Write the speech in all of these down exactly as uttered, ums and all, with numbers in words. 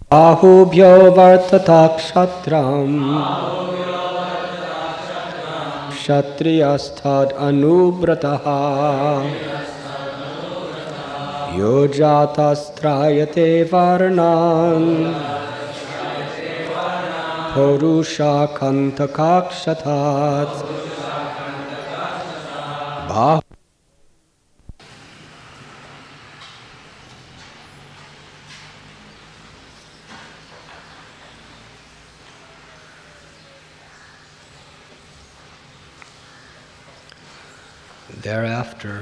Ahubhyo vartata kshatram kshatriyasthad anubrataha yojatastrayate varnan purusha kantakakshatat Bahu. Thereafter,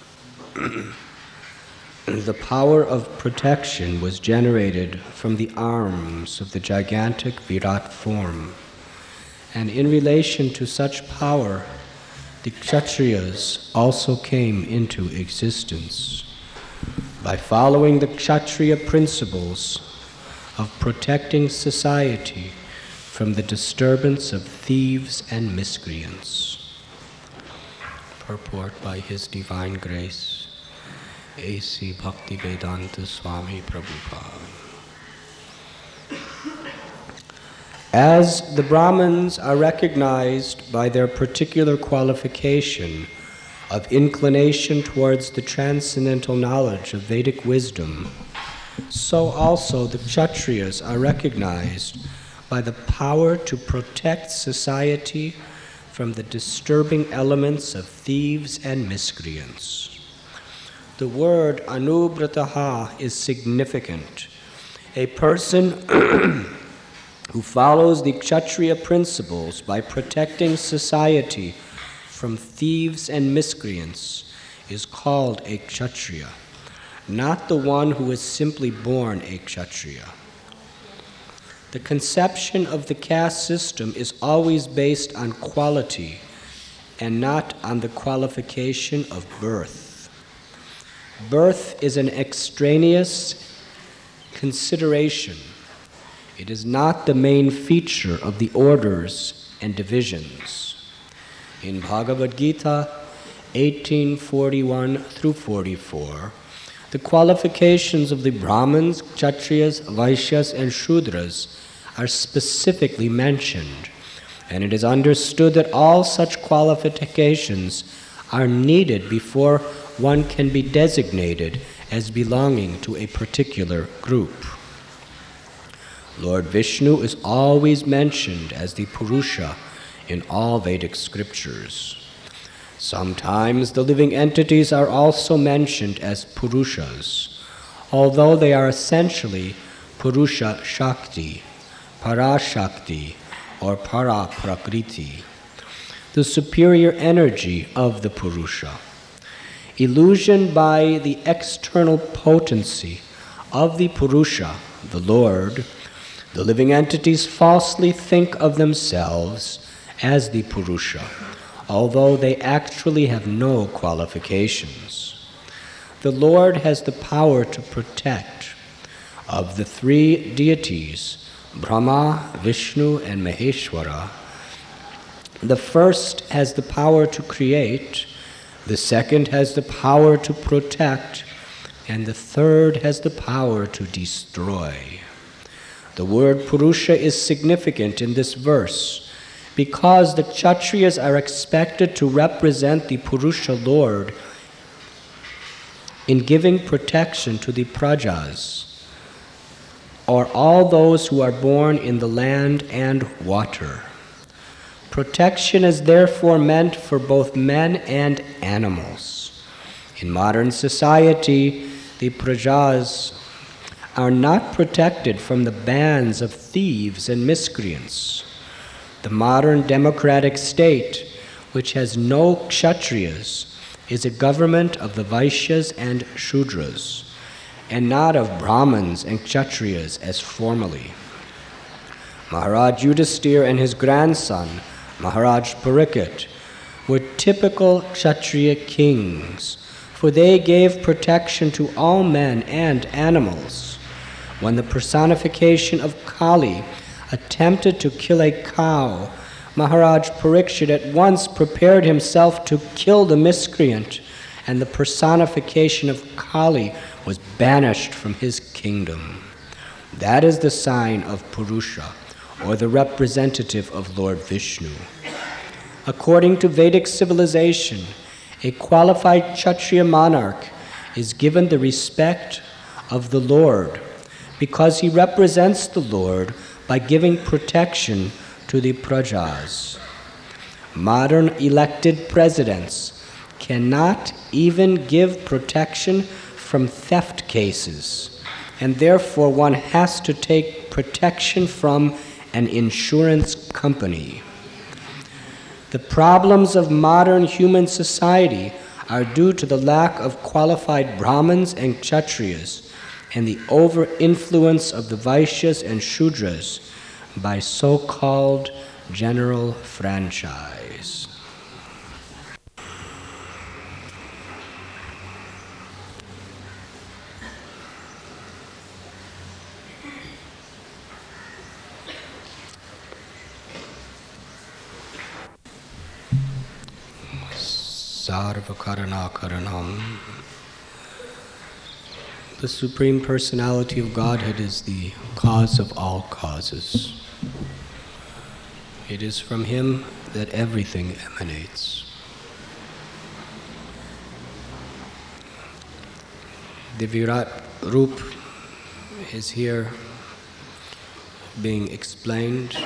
the power of protection was generated from the arms of the gigantic Virat form. And in relation to such power, the Kshatriyas also came into existence. By following the Kshatriya principles of protecting society from the disturbance of thieves and miscreants. Purport by His Divine Grace, A C Bhaktivedanta Swami Prabhupada. As the Brahmins are recognized by their particular qualification of inclination towards the transcendental knowledge of Vedic wisdom, so also the Kshatriyas are recognized by the power to protect society from the disturbing elements of thieves and miscreants. The word anubrataha is significant. A person who follows the Kshatriya principles by protecting society from thieves and miscreants is called a Kshatriya, not the one who is simply born a Kshatriya. The conception of the caste system is always based on quality and not on the qualification of birth. Birth is an extraneous consideration. It is not the main feature of the orders and divisions. In Bhagavad Gita eighteen forty-one through forty-four, the qualifications of the Brahmins, Kshatriyas, Vaishyas, and Shudras are specifically mentioned, and it is understood that all such qualifications are needed before one can be designated as belonging to a particular group. Lord Vishnu is always mentioned as the Purusha in all Vedic scriptures. Sometimes the living entities are also mentioned as Purushas, although they are essentially Purusha Shakti, Parashakti, or Paraprakriti, the superior energy of the Purusha. Illusioned by the external potency of the Purusha, the Lord, the living entities falsely think of themselves as the Purusha, although they actually have no qualifications. The Lord has the power to protect. Of the three deities, Brahma, Vishnu, and Maheshwara, the first has the power to create, the second has the power to protect, and the third has the power to destroy. The word Purusha is significant in this verse because the Kshatriyas are expected to represent the Purusha Lord in giving protection to the Prajas, or all those who are born in the land and water. Protection is therefore meant for both men and animals. In modern society, the Prajas are not protected from the bands of thieves and miscreants. The modern democratic state, which has no Kshatriyas, is a government of the Vaishyas and Shudras, and not of Brahmins and Kshatriyas as formerly. Maharaj Yudhisthira and his grandson, Maharaj Parikshit, were typical Kshatriya kings, for they gave protection to all men and animals. When the personification of Kali attempted to kill a cow, Maharaj Parikshit at once prepared himself to kill the miscreant, and the personification of Kali was banished from his kingdom. That is the sign of Purusha, or the representative of Lord Vishnu. According to Vedic civilization, a qualified Kshatriya monarch is given the respect of the Lord because he represents the Lord by giving protection to the prajas. Modern elected presidents cannot even give protection from theft cases, and therefore one has to take protection from an insurance company. The problems of modern human society are due to the lack of qualified Brahmins and Kshatriyas and the over-influence of the Vaishyas and Shudras by so-called general franchise. Sarvakarana-karanam. The Supreme Personality of Godhead is the cause of all causes. It is from Him that everything emanates. The Virat Rup is here being explained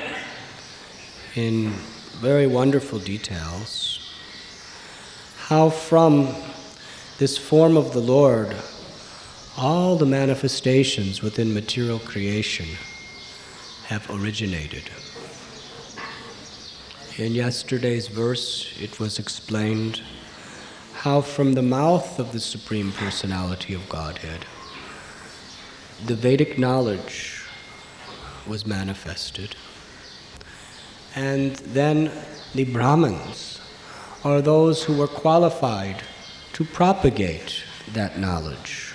in very wonderful details how from this form of the Lord all the manifestations within material creation have originated. In yesterday's verse, it was explained how from the mouth of the Supreme Personality of Godhead, the Vedic knowledge was manifested. And then the Brahmins are those who were qualified to propagate that knowledge.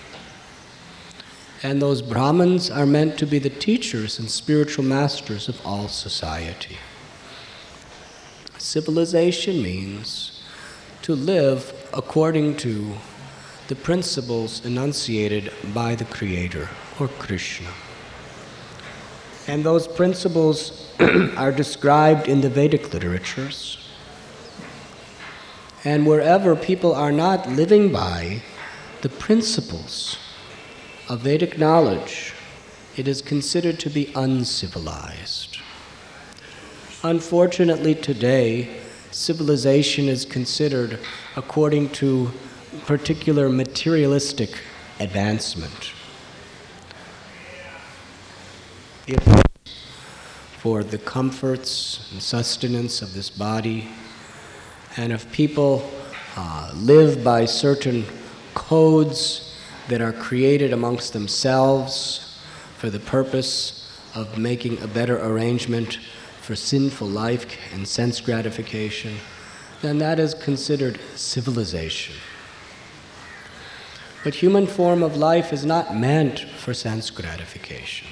And those Brahmins are meant to be the teachers and spiritual masters of all society. Civilization means to live according to the principles enunciated by the Creator, or Krishna. And those principles are described in the Vedic literatures. And wherever people are not living by the principles of Vedic knowledge, it is considered to be uncivilized. Unfortunately, today, civilization is considered according to particular materialistic advancement. If for the comforts and sustenance of this body, and if people uh, live by certain codes that are created amongst themselves for the purpose of making a better arrangement for sinful life and sense gratification, then that is considered civilization. But human form of life is not meant for sense gratification.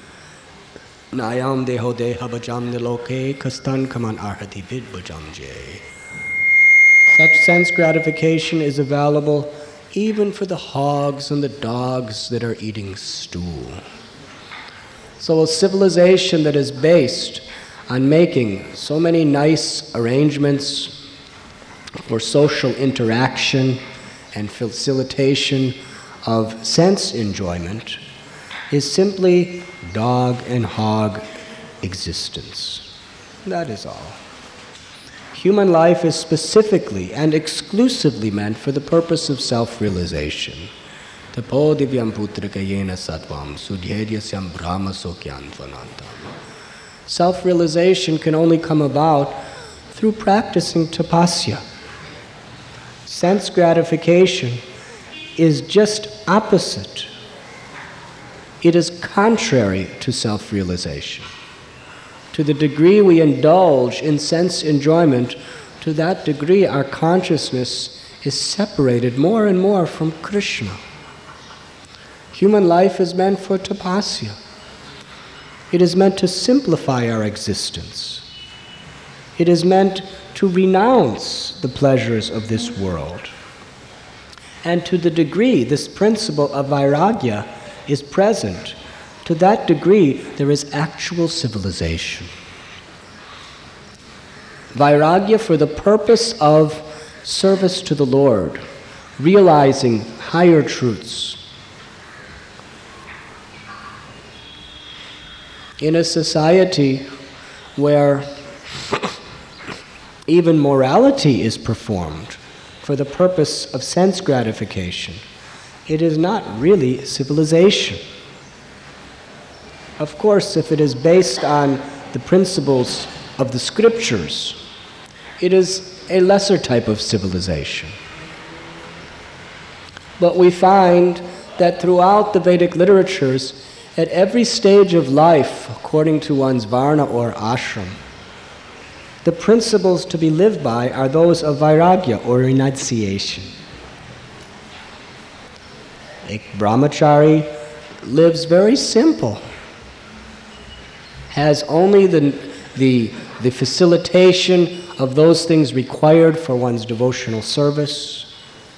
Nayam deho deha bhajam niloke kastan kaman arhati vid bhajam jay. Such sense gratification is available even for the hogs and the dogs that are eating stool. So a civilization that is based on making so many nice arrangements for social interaction and facilitation of sense enjoyment is simply dog and hog existence. That is all. Human life is specifically and exclusively meant for the purpose of self-realization. Tapo divyam putrakayena sattvam sudhyayasyam brahma sokyanvanantam. Self-realization can only come about through practicing tapasya. Sense gratification is just opposite. It is contrary to self-realization. To the degree we indulge in sense enjoyment, to that degree our consciousness is separated more and more from Krishna. Human life is meant for tapasya. It is meant to simplify our existence. It is meant to renounce the pleasures of this world. And to the degree this principle of vairagya is present, To that degree, there is actual civilization. Vairagya for the purpose of service to the Lord, realizing higher truths. In a society where even morality is performed for the purpose of sense gratification, it is not really civilization. Of course, if it is based on the principles of the scriptures, it is a lesser type of civilization. But we find that throughout the Vedic literatures, at every stage of life, according to one's varna or ashram, the principles to be lived by are those of vairagya or renunciation. A brahmachari lives very simple, has only the, the, the facilitation of those things required for one's devotional service,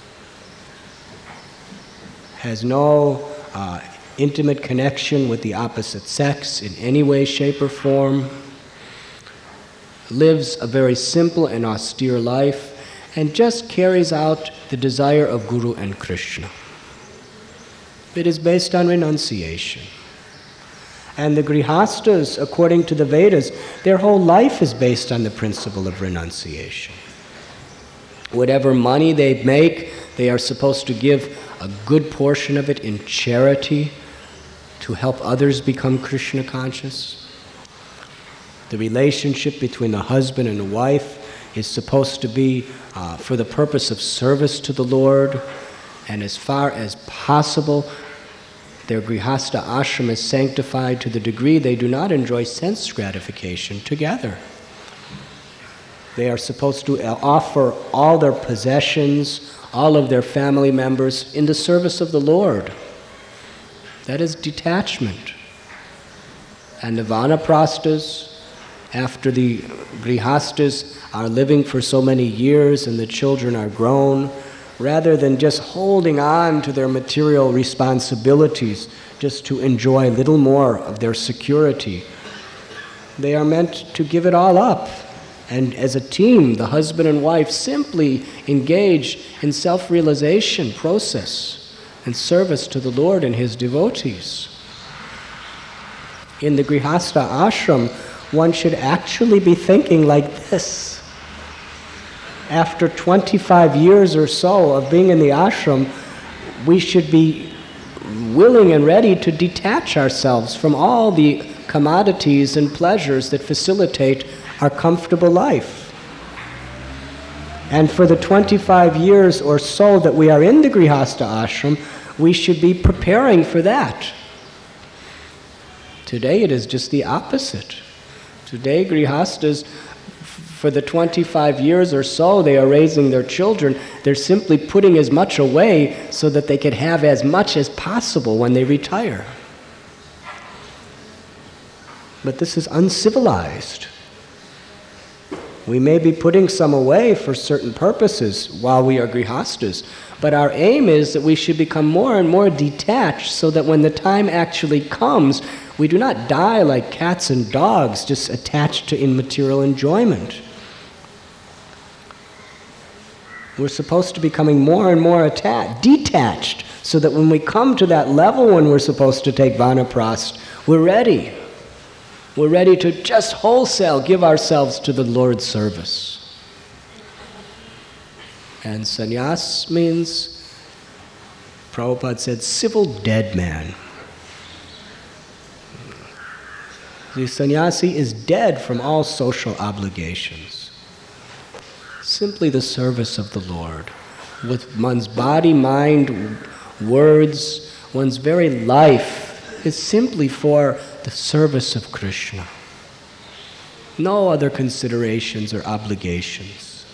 has no uh, intimate connection with the opposite sex in any way, shape, or form, lives a very simple and austere life, and just carries out the desire of Guru and Krishna. It is based on renunciation. And the grihastas, according to the Vedas, their whole life is based on the principle of renunciation. Whatever money they make, they are supposed to give a good portion of it in charity to help others become Krishna conscious. The relationship between the husband and the wife is supposed to be uh, for the purpose of service to the Lord, and as far as possible, their grihasta ashram is sanctified to the degree they do not enjoy sense gratification together. They are supposed to offer all their possessions, all of their family members in the service of the Lord. That is detachment. And the vanaprasthas, after the grihastas are living for so many years and the children are grown, rather than just holding on to their material responsibilities just to enjoy a little more of their security, they are meant to give it all up. And as a team, the husband and wife simply engage in self-realization process and service to the Lord and His devotees. In the grihasta ashram, one should actually be thinking like this. After twenty-five years or so of being in the ashram, we should be willing and ready to detach ourselves from all the commodities and pleasures that facilitate our comfortable life. And for the twenty-five years or so that we are in the grihasta ashram, we should be preparing for that. Today it is just the opposite. Today grihastas, for the twenty-five years or so they are raising their children, they're simply putting as much away so that they can have as much as possible when they retire. But this is uncivilized. We may be putting some away for certain purposes while we are grihastas, but our aim is that we should become more and more detached so that when the time actually comes, we do not die like cats and dogs just attached to immaterial enjoyment. We're supposed to be becoming more and more attached, detached, so that when we come to that level when we're supposed to take vanaprastha, we're ready. We're ready to just wholesale give ourselves to the Lord's service. And sannyas means, Prabhupada said, civil dead man. The sannyasi is dead from all social obligations. Simply the service of the Lord. With one's body, mind, words, one's very life is simply for the service of Krishna. No other considerations or obligations.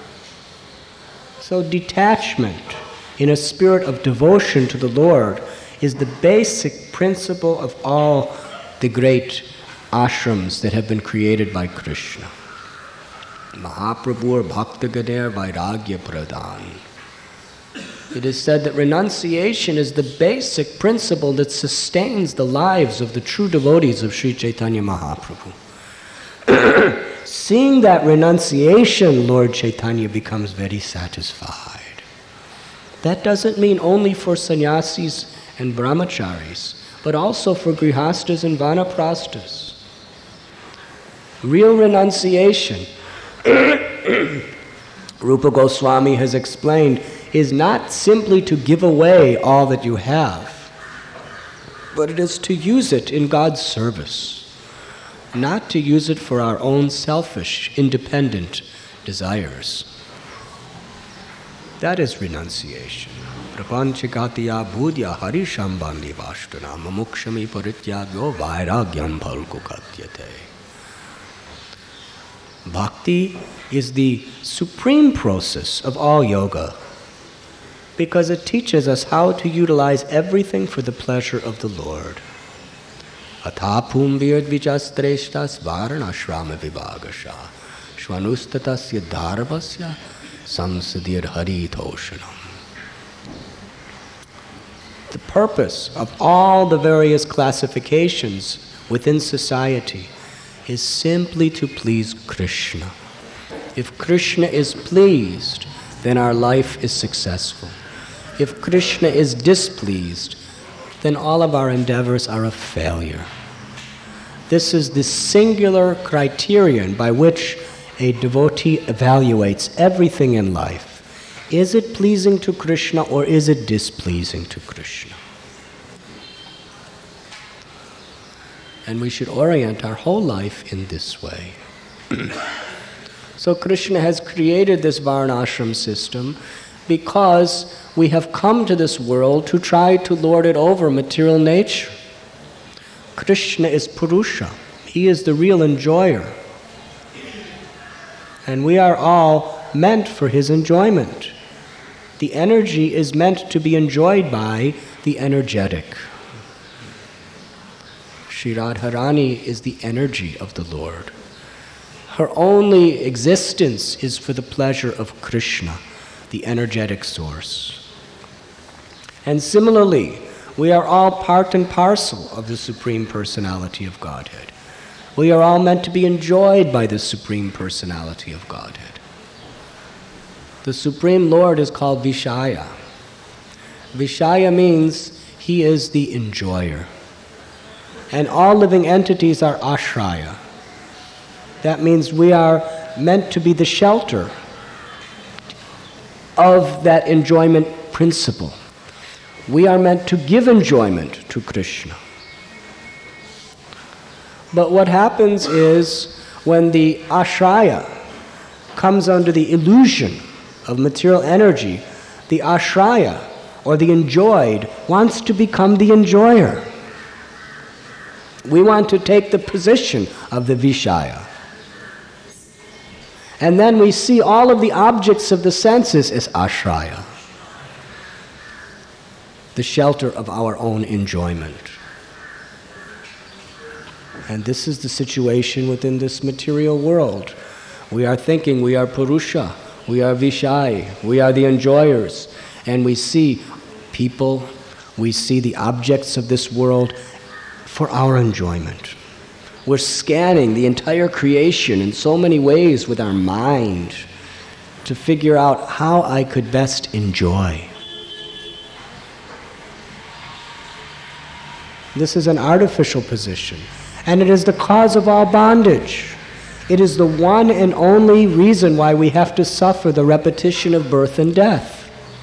So detachment in a spirit of devotion to the Lord is the basic principle of all the great ashrams that have been created by Krishna. Mahaprabhu Bhakta Ganer Vairagya Pradhan. It is said that renunciation is the basic principle that sustains the lives of the true devotees of Sri Chaitanya Mahaprabhu. Seeing that renunciation, Lord Chaitanya becomes very satisfied. That doesn't mean only for sannyasis and brahmacharis, but also for grihastas and vanaprasthas. Real renunciation, Rupa Goswami has explained, is not simply to give away all that you have, but it is to use it in God's service, not to use it for our own selfish, independent desires. That is renunciation. Prapanchikatiya bhudya harishambandi vashtuna mamukshami parityagyo vairagyam bhalkukatyate. Bhakti is the supreme process of all yoga because it teaches us how to utilize everything for the pleasure of the Lord. Athapum virdvijastreshtas varanashrama vivagasha shvanustatasya dharvasya samsadir haritoshanam. The purpose of all the various classifications within society is simply to please Krishna. If Krishna is pleased, then our life is successful. If Krishna is displeased, then all of our endeavors are a failure. This is the singular criterion by which a devotee evaluates everything in life. Is it pleasing to Krishna or is it displeasing to Krishna? And we should orient our whole life in this way. So Krishna has created this varnashram system because we have come to this world to try to lord it over material nature. Krishna is Purusha. He is the real enjoyer. And we are all meant for his enjoyment. The energy is meant to be enjoyed by the energetic. Shri Radharani is the energy of the Lord. Her only existence is for the pleasure of Krishna, the energetic source. And similarly, we are all part and parcel of the Supreme Personality of Godhead. We are all meant to be enjoyed by the Supreme Personality of Godhead. The Supreme Lord is called Vishaya. Vishaya means he is the enjoyer. And all living entities are ashraya. That means we are meant to be the shelter of that enjoyment principle. We are meant to give enjoyment to Krishna. But what happens is when the ashraya comes under the illusion of material energy, the ashraya, or the enjoyed, wants to become the enjoyer. We want to take the position of the Vishaya. And then we see all of the objects of the senses as ashraya, the shelter of our own enjoyment. And this is the situation within this material world. We are thinking we are Purusha, we are Vishai, we are the enjoyers, and we see people, we see the objects of this world for our enjoyment. We're scanning the entire creation in so many ways with our mind to figure out how I could best enjoy. This is an artificial position, and it is the cause of all bondage. It is the one and only reason why we have to suffer the repetition of birth and death.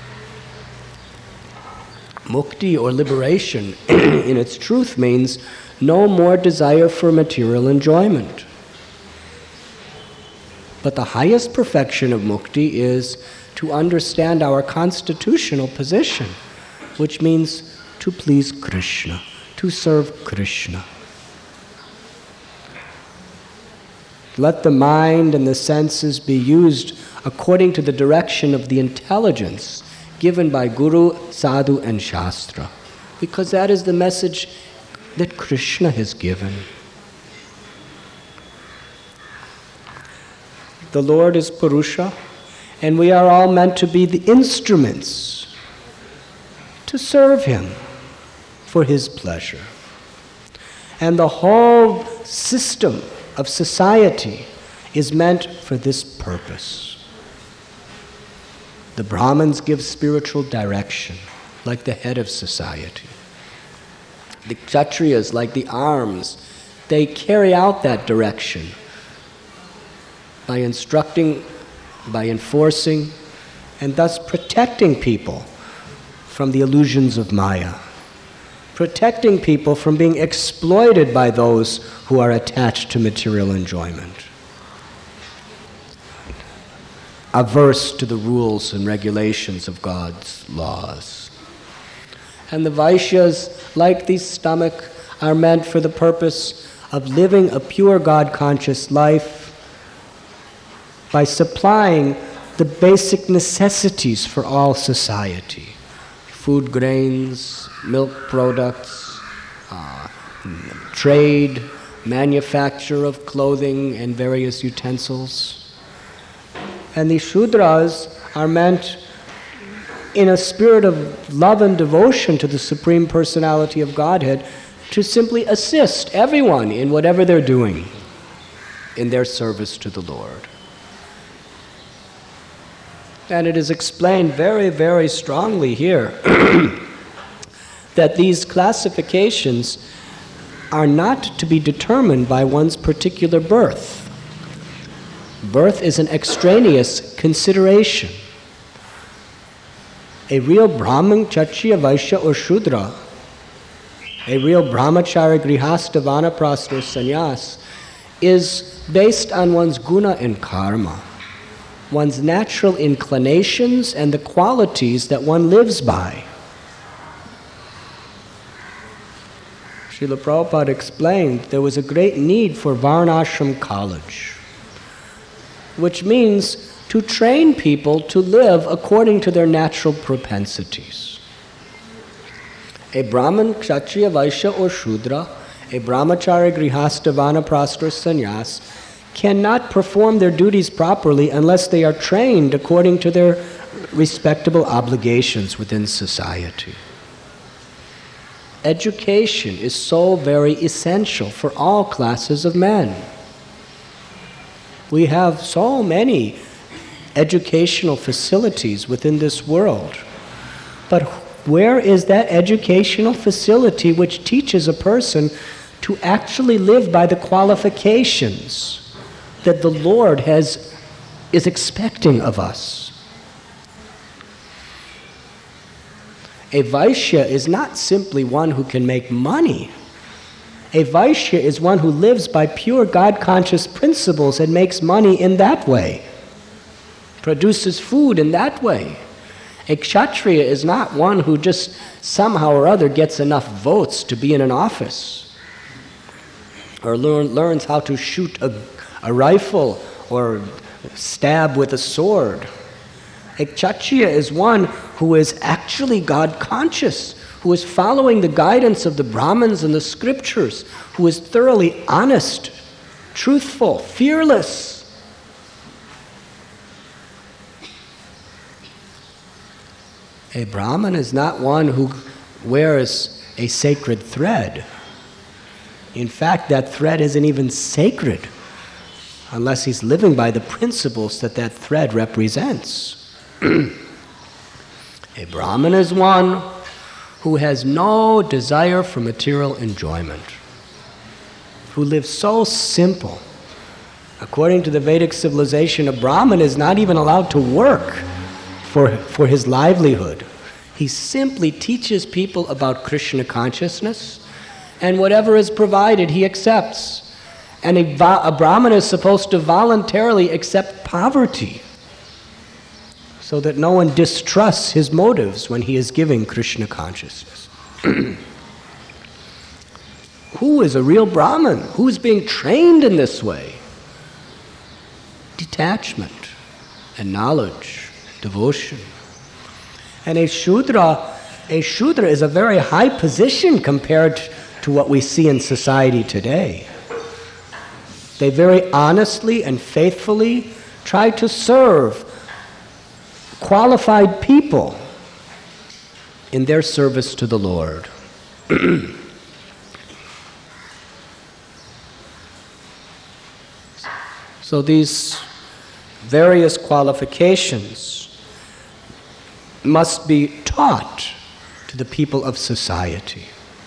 Mukti, or liberation, in its truth means no more desire for material enjoyment. But the highest perfection of mukti is to understand our constitutional position, which means to please Krishna, to serve Krishna. Let the mind and the senses be used according to the direction of the intelligence given by Guru, Sadhu, and Shastra, because that is the message that Krishna has given. The Lord is Purusha, and we are all meant to be the instruments to serve him for his pleasure. And the whole system of society is meant for this purpose. The Brahmins give spiritual direction, like the head of society. The Kshatriyas, like the arms, they carry out that direction by instructing, by enforcing, and thus protecting people from the illusions of Maya, protecting people from being exploited by those who are attached to material enjoyment, averse to the rules and regulations of God's laws. And the Vaishyas, like the stomach, are meant for the purpose of living a pure God-conscious life by supplying the basic necessities for all society. Food grains, milk products, uh, trade, manufacture of clothing and various utensils. And the Shudras are meant in a spirit of love and devotion to the Supreme Personality of Godhead to simply assist everyone in whatever they're doing in their service to the Lord. And it is explained very, very strongly here that these classifications are not to be determined by one's particular birth. Birth is an extraneous consideration. A real Brahman, Kshatriya, Vaishya, or Shudra, a real Brahmachari, Grihastha, Vanaprastha, or Sannyas, is based on one's guna and karma, one's natural inclinations and the qualities that one lives by. Srila Prabhupada explained there was a great need for Varnashram college, which means to train people to live according to their natural propensities. A Brahman, Kshatriya, Vaishya, or Shudra, a Brahmachari, Grihastha, Vanaprastha, or Sannyas, cannot perform their duties properly unless they are trained according to their respectable obligations within society. Education is so very essential for all classes of men. We have so many educational facilities within this world, but where is that educational facility which teaches a person to actually live by the qualifications that the Lord has, is expecting of us? A Vaishya is not simply one who can make money. A Vaishya is one who lives by pure God-conscious principles and makes money in that way, produces food in that way. A Kshatriya is not one who just somehow or other gets enough votes to be in an office, or learn, learns how to shoot a, a rifle or stab with a sword. A Kshatriya is one who is actually God-conscious, who is following the guidance of the Brahmins and the scriptures, who is thoroughly honest, truthful, fearless. A Brahman is not one who wears a sacred thread. In fact, that thread isn't even sacred unless he's living by the principles that that thread represents. A Brahman is one who has no desire for material enjoyment, who lives so simple. According to the Vedic civilization, a Brahman is not even allowed to work for, for his livelihood. He simply teaches people about Krishna consciousness, and whatever is provided he accepts. And a, a Brahman is supposed to voluntarily accept poverty so that no one distrusts his motives when he is giving Krishna consciousness. Who is a real Brahman? Who is being trained in this way? Detachment and knowledge, devotion. And a Shudra, a Shudra is a very high position compared to what we see in society today. They very honestly and faithfully try to serve qualified people in their service to the Lord. So these various qualifications must be taught to the people of society.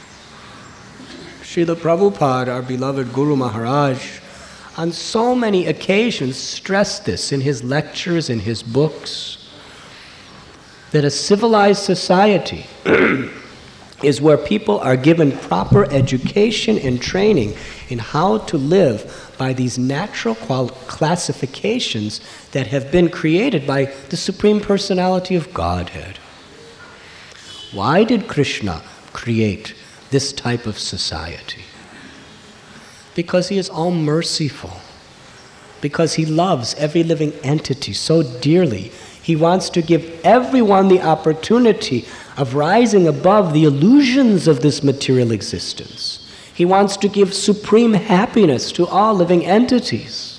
Srila Prabhupada, our beloved Guru Maharaj, on so many occasions stressed this in his lectures, in his books, that a civilized society is where people are given proper education and training in how to live by these natural qual- classifications that have been created by the Supreme Personality of Godhead. Why did Krishna create this type of society? Because he is all-merciful. Because he loves every living entity so dearly. He wants to give everyone the opportunity of rising above the illusions of this material existence. He wants to give supreme happiness to all living entities.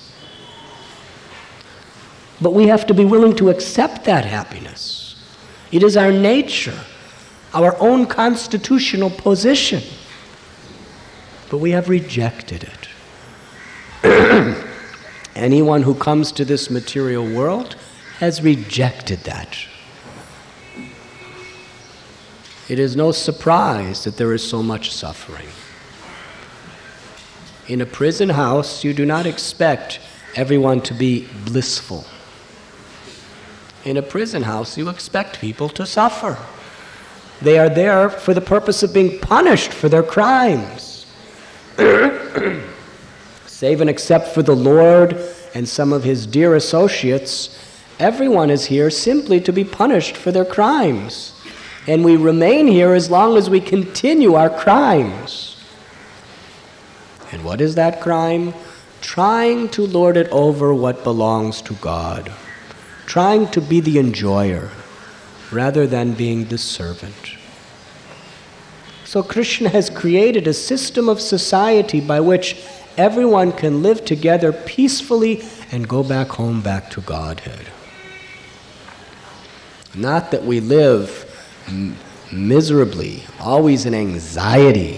But we have to be willing to accept that happiness. It is our nature, our own constitutional position. But we have rejected it. Anyone who comes to this material world has rejected that. It is no surprise that there is so much suffering. In a prison house, you do not expect everyone to be blissful. In a prison house, you expect people to suffer. They are there for the purpose of being punished for their crimes. Save and except for the Lord and some of his dear associates, everyone is here simply to be punished for their crimes. And we remain here as long as we continue our crimes. And what is that crime? Trying to lord it over what belongs to God. Trying to be the enjoyer rather than being the servant. So Krishna has created a system of society by which everyone can live together peacefully and go back home, back to Godhead. Not that we live m- miserably, always in anxiety,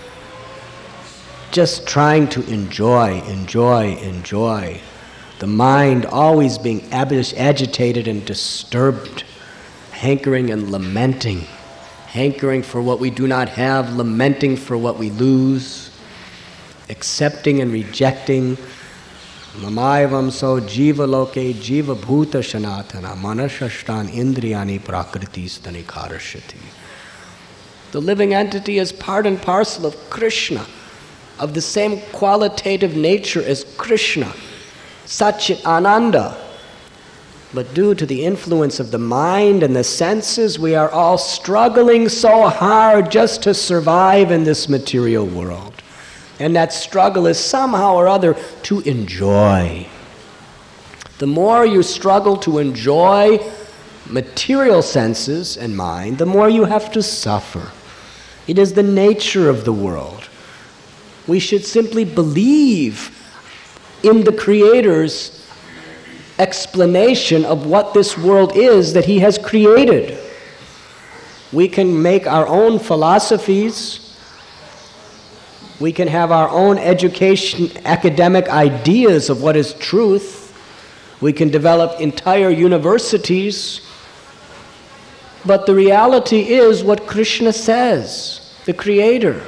just trying to enjoy, enjoy, enjoy. The mind always being ab- agitated and disturbed, hankering and lamenting, hankering for what we do not have, lamenting for what we lose, accepting and rejecting. Mamayvam so jiva loke jiva bhuta shanatana manashashtan indriyani prakriti stani karashati. The living entity is part and parcel of Krishna, of the same qualitative nature as Krishna, Satchit Ananda. But due to the influence of the mind and the senses, we are all struggling so hard just to survive in this material world. And that struggle is somehow or other to enjoy. The more you struggle to enjoy material senses and mind, the more you have to suffer. It is the nature of the world. We should simply believe in the Creator's explanation of what this world is that He has created. We can make our own philosophies. We can have our own education, academic ideas of what is truth. We can develop entire universities. But the reality is what Krishna says, the Creator.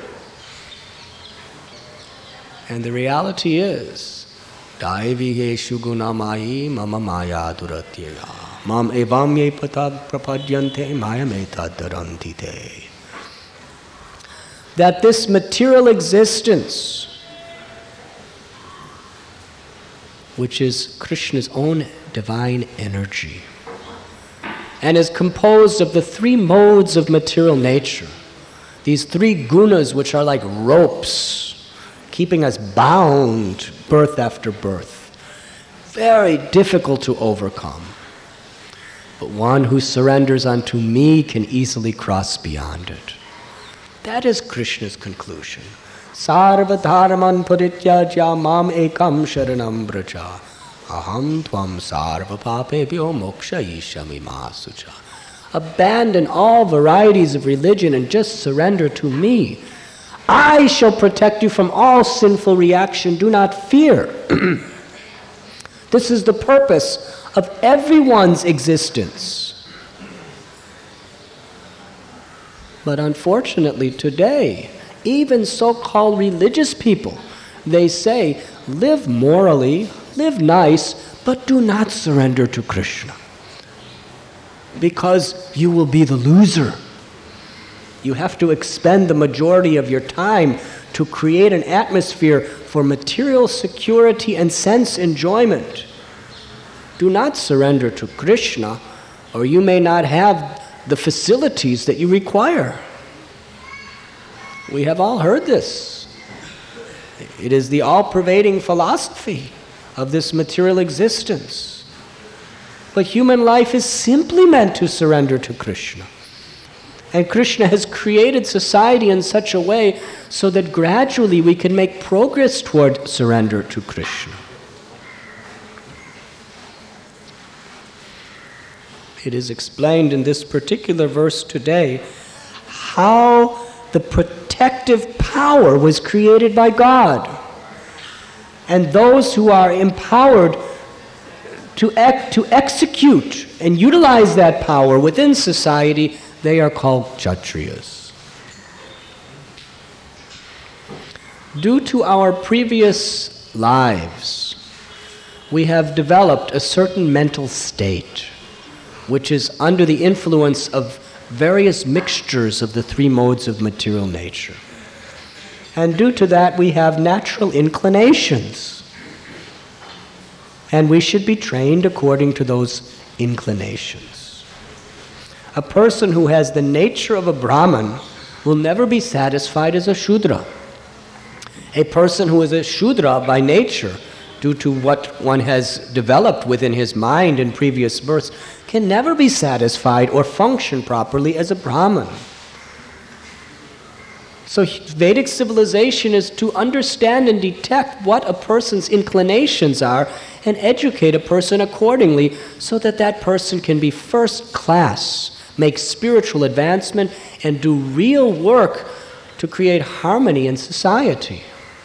And the reality is, Daivigeshu gunamayi mama maya duratyaya mam evamye patad prapadyante mayameta darantite. That this material existence, which is Krishna's own divine energy, and is composed of the three modes of material nature, these three gunas which are like ropes, keeping us bound birth after birth. Very difficult to overcome. But one who surrenders unto me can easily cross beyond it. That is Krishna's conclusion. Sarva dharman parityajya mam ekam sharanam braja aham tvam sarva papebhyo mokshayishami masucha. Abandon all varieties of religion and just surrender to me. I shall protect you from all sinful reaction. Do not fear. This is the purpose of everyone's existence. But unfortunately today, even so-called religious people, they say, live morally, live nice, but do not surrender to Krishna, because you will be the loser. You have to expend the majority of your time to create an atmosphere for material security and sense enjoyment. Do not surrender to Krishna, or you may not have the facilities that you require. We have all heard this. It is the all-pervading philosophy of this material existence. But human life is simply meant to surrender to Krishna. And Krishna has created society in such a way so that gradually we can make progress toward surrender to Krishna. It is explained in this particular verse today how the protective power was created by God. And those who are empowered to, ec- to execute and utilize that power within society, they are called Kshatriyas. Due to our previous lives, we have developed a certain mental state which is under the influence of various mixtures of the three modes of material nature. And due to that, we have natural inclinations. And we should be trained according to those inclinations. A person who has the nature of a Brahman will never be satisfied as a Shudra. A person who is a Shudra by nature, due to what one has developed within his mind in previous births, can never be satisfied or function properly as a Brahman. So Vedic civilization is to understand and detect what a person's inclinations are and educate a person accordingly so that that person can be first class, make spiritual advancement, and do real work to create harmony in society,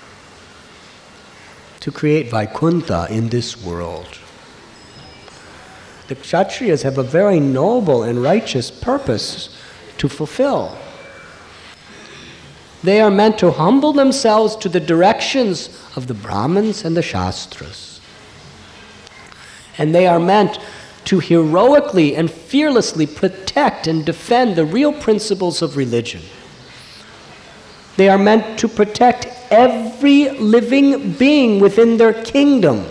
to create Vaikuntha in this world. The Kshatriyas have a very noble and righteous purpose to fulfill. They are meant to humble themselves to the directions of the Brahmins and the Shastras. And they are meant to heroically and fearlessly protect and defend the real principles of religion. They are meant to protect every living being within their kingdom.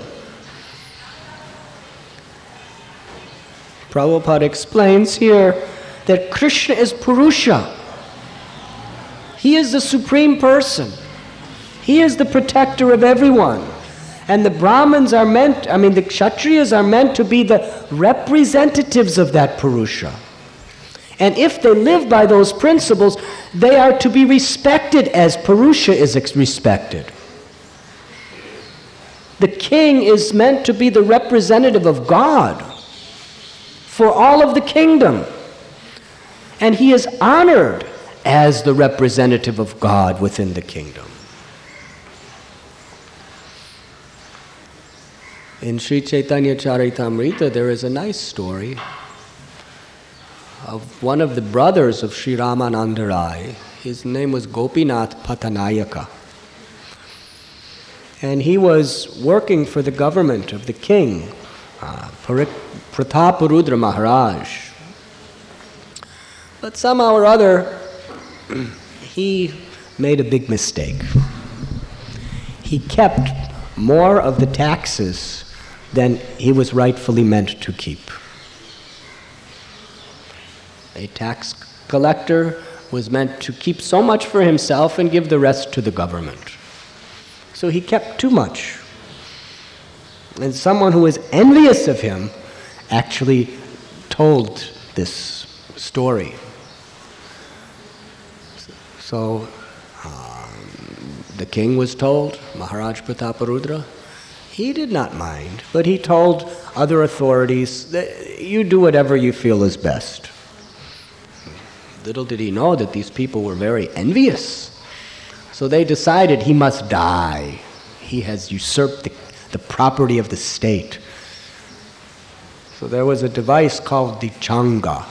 Prabhupada explains here that Krishna is Purusha. He is the Supreme Person. He is the protector of everyone. And the Brahmins are meant, I mean the Kshatriyas are meant to be the representatives of that Purusha. And if they live by those principles, they are to be respected as Purusha is respected. The king is meant to be the representative of God for all of the kingdom. And he is honored as the representative of God within the kingdom. In Sri Chaitanya Charitamrita, there is a nice story of one of the brothers of Sri Ramananda Rai. His name was Gopinath Patanayaka. And he was working for the government of the king, uh, Prataparudra Maharaj. But somehow or other, he made a big mistake. He kept more of the taxes than he was rightfully meant to keep. A tax collector was meant to keep so much for himself and give the rest to the government. So he kept too much. And someone who was envious of him actually told this story. So um, the king was told, Maharaj Prataparudra, he did not mind, but he told other authorities that you do whatever you feel is best. Little did he know that these people were very envious. So they decided he must die. He has usurped the, the property of the state. So there was a device called the changa.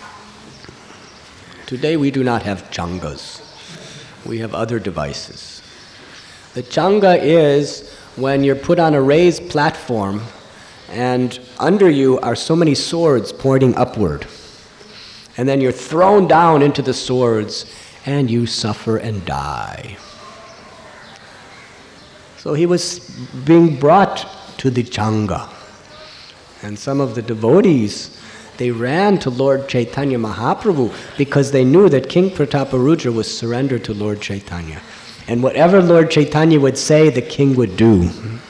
Today we do not have changas. We have other devices. The changa is when you're put on a raised platform and under you are so many swords pointing upward. And then you're thrown down into the swords and you suffer and die. So he was being brought to the changa. And some of the devotees, they ran to Lord Chaitanya Mahaprabhu because they knew that King Prataparudra was surrendered to Lord Chaitanya. And whatever Lord Chaitanya would say, the king would do.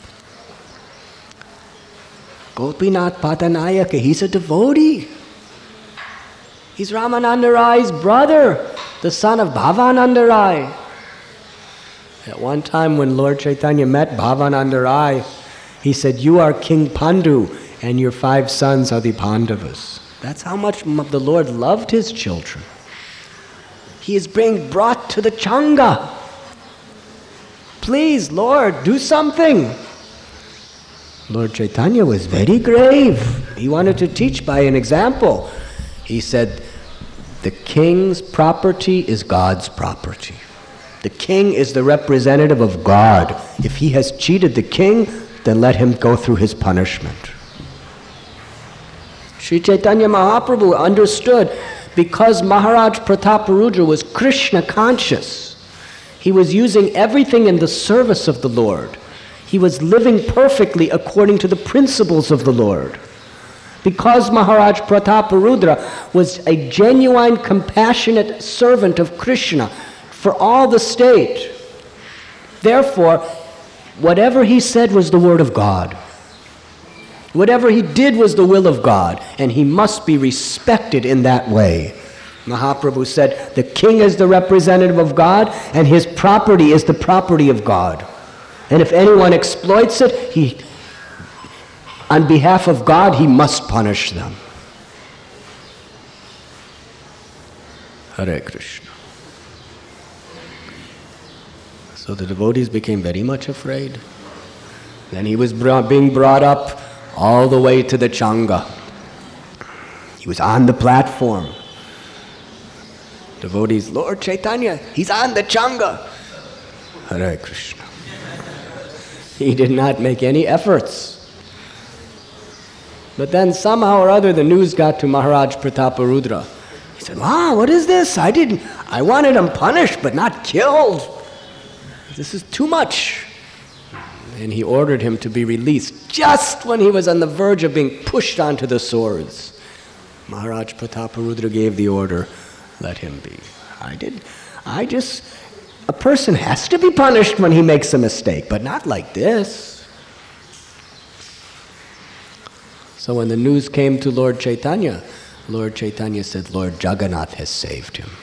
Gopinath Patanayaka, he's a devotee. He's Ramananda Rai's brother, the son of Bhavananda Rai. At one time when Lord Chaitanya met Bhavananda Rai, he said, "You are King Pandu, and your five sons are the Pandavas." That's how much the Lord loved his children. He is being brought to the changa. Please, Lord, do something. Lord Chaitanya was very grave. He wanted to teach by an example. He said, the king's property is God's property. The king is the representative of God. If he has cheated the king, then let him go through his punishment. Sri Chaitanya Mahaprabhu understood because Maharaj Prataparudra was Krishna conscious. He was using everything in the service of the Lord. He was living perfectly according to the principles of the Lord. Because Maharaj Prataparudra was a genuine, compassionate servant of Krishna for all the state. Therefore, whatever he said was the word of God. Whatever he did was the will of God, and he must be respected in that way. Mahaprabhu said, the king is the representative of God, and his property is the property of God. And if anyone exploits it, he, on behalf of God, he must punish them. Hare Krishna. So the devotees became very much afraid. Then he was brought, being brought up all the way to the changa. He was on the platform. Devotees, Lord Chaitanya, he's on the changa. Hare Krishna. He did not make any efforts. But then somehow or other the news got to Maharaj Prataparudra. He said, wow, what is this? I didn't, I wanted him punished but not killed. This is too much. And he ordered him to be released just when he was on the verge of being pushed onto the swords. Maharaj Prataparudra gave the order, let him be. I did, I just, a person has to be punished when he makes a mistake, but not like this. So when the news came to Lord Chaitanya, Lord Chaitanya said, Lord Jagannath has saved him.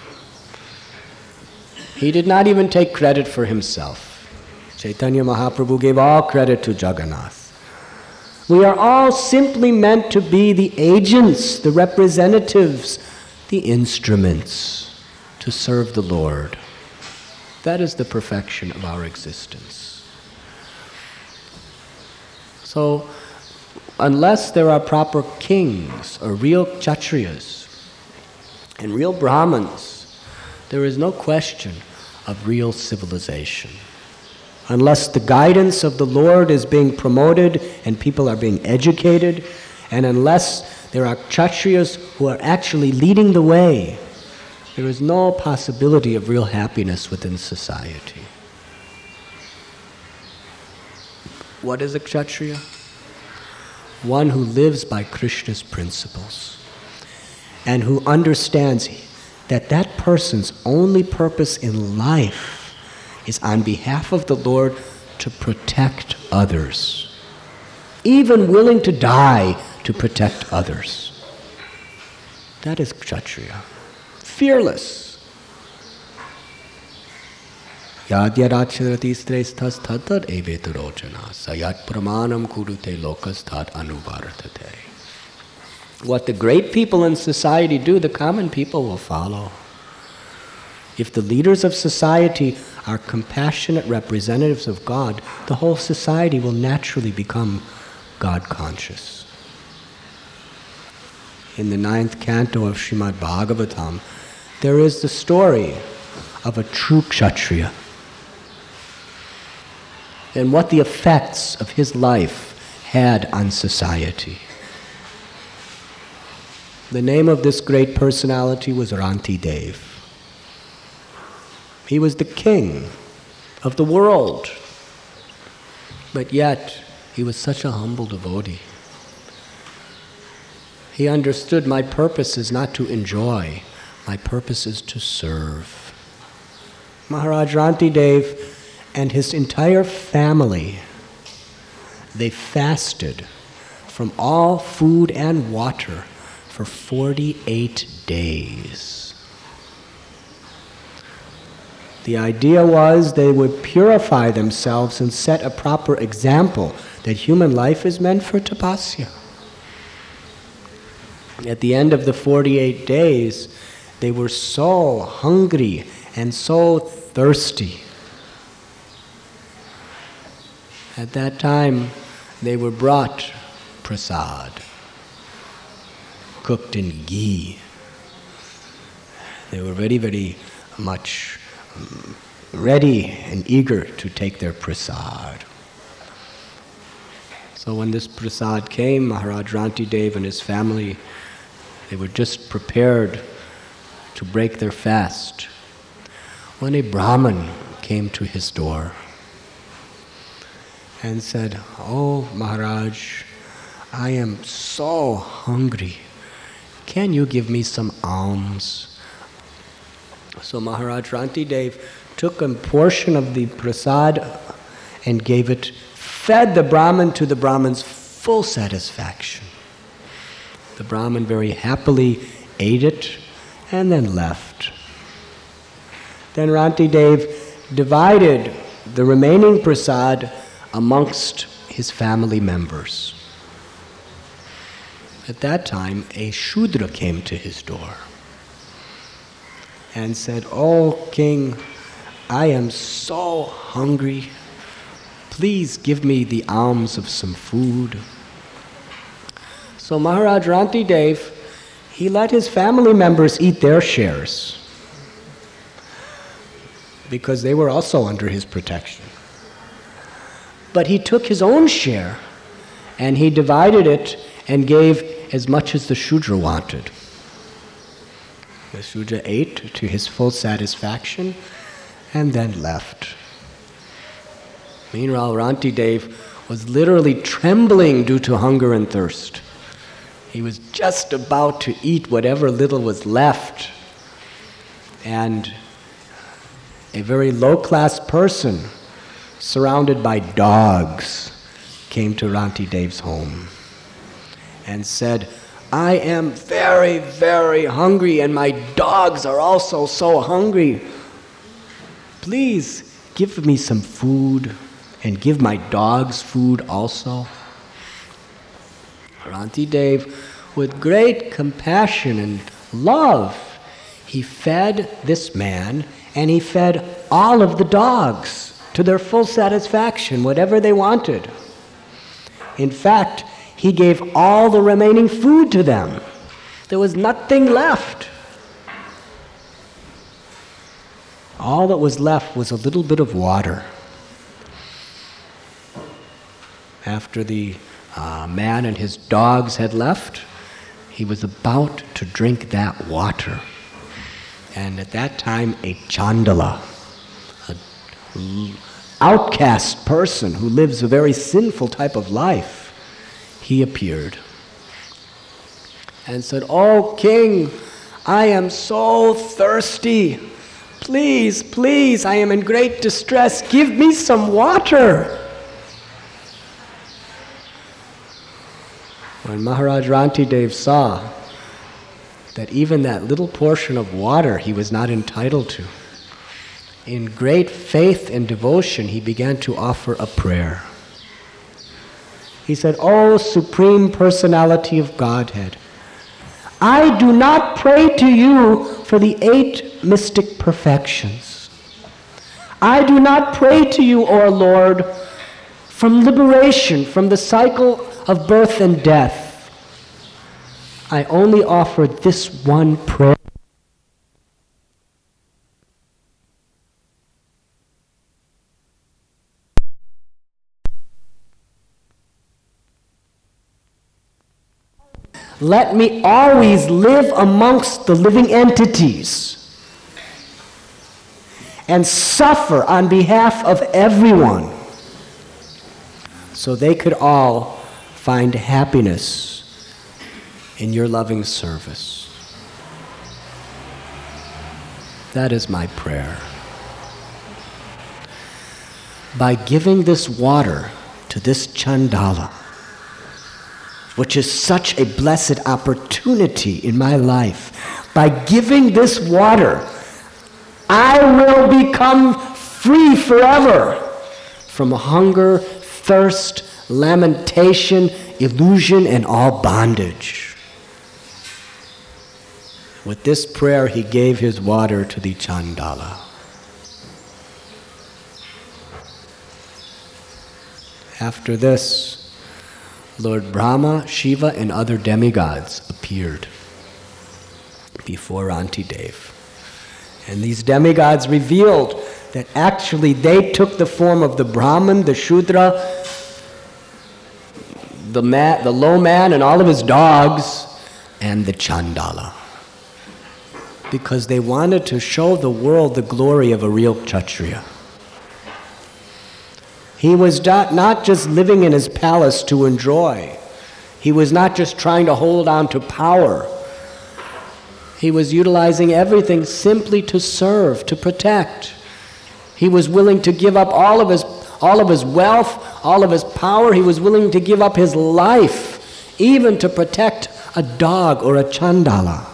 He did not even take credit for himself. Chaitanya Mahaprabhu gave all credit to Jagannath. We are all simply meant to be the agents, the representatives, the instruments to serve the Lord. That is the perfection of our existence. So, unless there are proper kings or real kshatriyas and real brahmins, there is no question of real civilization. Unless the guidance of the Lord is being promoted and people are being educated, and unless there are kshatriyas who are actually leading the way, there is no possibility of real happiness within society. What is a kshatriya? One who lives by Krishna's principles and who understands that that person's only purpose in life is on behalf of the Lord to protect others, even willing to die to protect others. That is kshatriya. Fearless. Yad yadacharati sthas thatat evetarojana sayat pramanam kurute lokas tat anuvartate. What the great people in society do, the common people will follow. If the leaders of society are compassionate representatives of God, the whole society will naturally become God conscious. In the ninth canto of Srimad Bhagavatam, there is the story of a true Kshatriya and what the effects of his life had on society. The name of this great personality was Rantidev. He was the king of the world, but yet he was such a humble devotee. He understood, my purpose is not to enjoy, my purpose is to serve. Maharaj Rantidev and his entire family, they fasted from all food and water for forty-eight days. The idea was they would purify themselves and set a proper example that human life is meant for tapasya. At the end of the forty-eight days, they were so hungry and so thirsty. At that time, they were brought prasad, cooked in ghee. They were very, very much um, ready and eager to take their prasad. So when this prasad came, Maharaj Rantidev and his family, they were just prepared to break their fast when a Brahmin came to his door and said, "Oh, Maharaj, I am so hungry. Can you give me some alms?" So Maharaj Rantidev took a portion of the prasad and gave it, fed the Brahmin to the Brahmin's full satisfaction. The Brahmin very happily ate it and then left. Then Rantidev divided the remaining prasad amongst his family members. At that time, a Shudra came to his door and said, "Oh, king, I am so hungry. Please give me the alms of some food." So Maharaj Rantidev, he let his family members eat their shares because they were also under his protection. But he took his own share and he divided it and gave as much as the Shudra wanted. The Shudra ate to his full satisfaction and then left. Meanwhile, Rantidev was literally trembling due to hunger and thirst. He was just about to eat whatever little was left, and a very low-class person, surrounded by dogs, came to Rantidev's home and said, "I am very, very hungry, and my dogs are also so hungry. Please give me some food and give my dogs food also." Rantidev, with great compassion and love, he fed this man and he fed all of the dogs to their full satisfaction, whatever they wanted. In fact, he gave all the remaining food to them. There was nothing left. All that was left was a little bit of water. After the uh, man and his dogs had left, he was about to drink that water. And at that time, a Chandala, an outcast person who lives a very sinful type of life, he appeared and said, "Oh, king, I am so thirsty. Please, please, I am in great distress. Give me some water." When Maharaj Rantidev saw that even that little portion of water he was not entitled to, in great faith and devotion, he began to offer a prayer. He said, "Oh, Supreme Personality of Godhead, I do not pray to you for the eight mystic perfections. I do not pray to you, O Lord, from liberation from the cycle of birth and death. I only offer this one prayer. Let me always live amongst the living entities and suffer on behalf of everyone so they could all find happiness in your loving service. That is my prayer. By giving this water to this Chandala, which is such a blessed opportunity in my life, by giving this water, I will become free forever from hunger, thirst, lamentation, illusion, and all bondage. With this prayer, he gave his water to the Chandala. After this, Lord Brahma, Shiva, and other demigods appeared before Rantidev. And these demigods revealed that actually they took the form of the Brahman, the Shudra, the, man, the low man and all of his dogs, and the Chandala. Because they wanted to show the world the glory of a real Kshatriya. He was not, not just living in his palace to enjoy. He was not just trying to hold on to power. He was utilizing everything simply to serve, to protect. He was willing to give up all of his, all of his wealth, all of his power. He was willing to give up his life, even to protect a dog or a Chandala.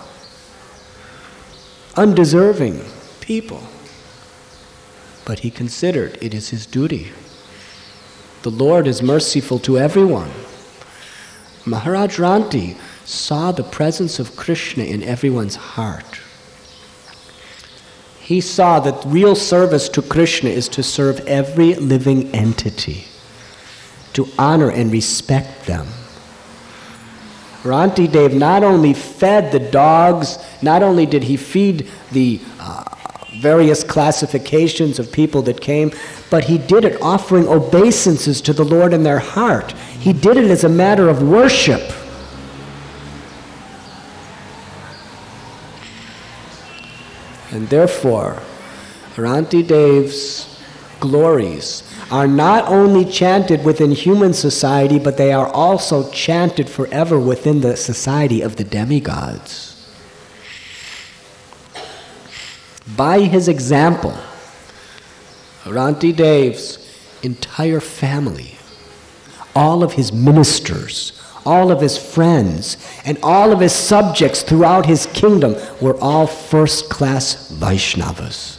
Undeserving people. But he considered it is his duty. The Lord is merciful to everyone. Maharaj Ranti saw the presence of Krishna in everyone's heart. He saw that real service to Krishna is to serve every living entity, to honor and respect them. Rantidev not only fed the dogs, not only did he feed the uh, various classifications of people that came, but he did it offering obeisances to the Lord in their heart. He did it as a matter of worship. And therefore, Rantidev's glories are not only chanted within human society, but they are also chanted forever within the society of the demigods. By his example, Rantidev's entire family, all of his ministers, all of his friends, and all of his subjects throughout his kingdom were all first-class Vaishnavas.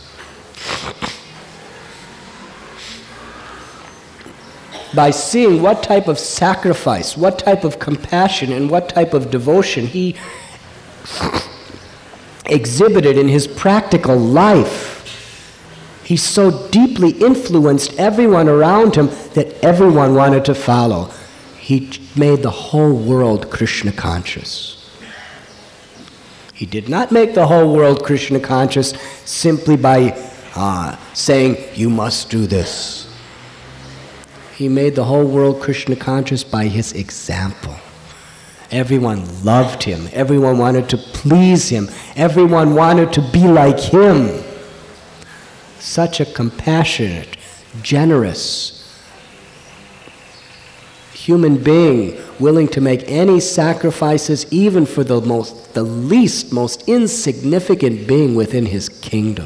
By seeing what type of sacrifice, what type of compassion, and what type of devotion he exhibited in his practical life, he so deeply influenced everyone around him that everyone wanted to follow. He made the whole world Krishna conscious. He did not make the whole world Krishna conscious simply by uh, saying, you must do this. He made the whole world Krishna conscious by his example. Everyone loved him. Everyone wanted to please him. Everyone wanted to be like him. Such a compassionate, generous human being, willing to make any sacrifices, even for the most, the least, most insignificant being within his kingdom.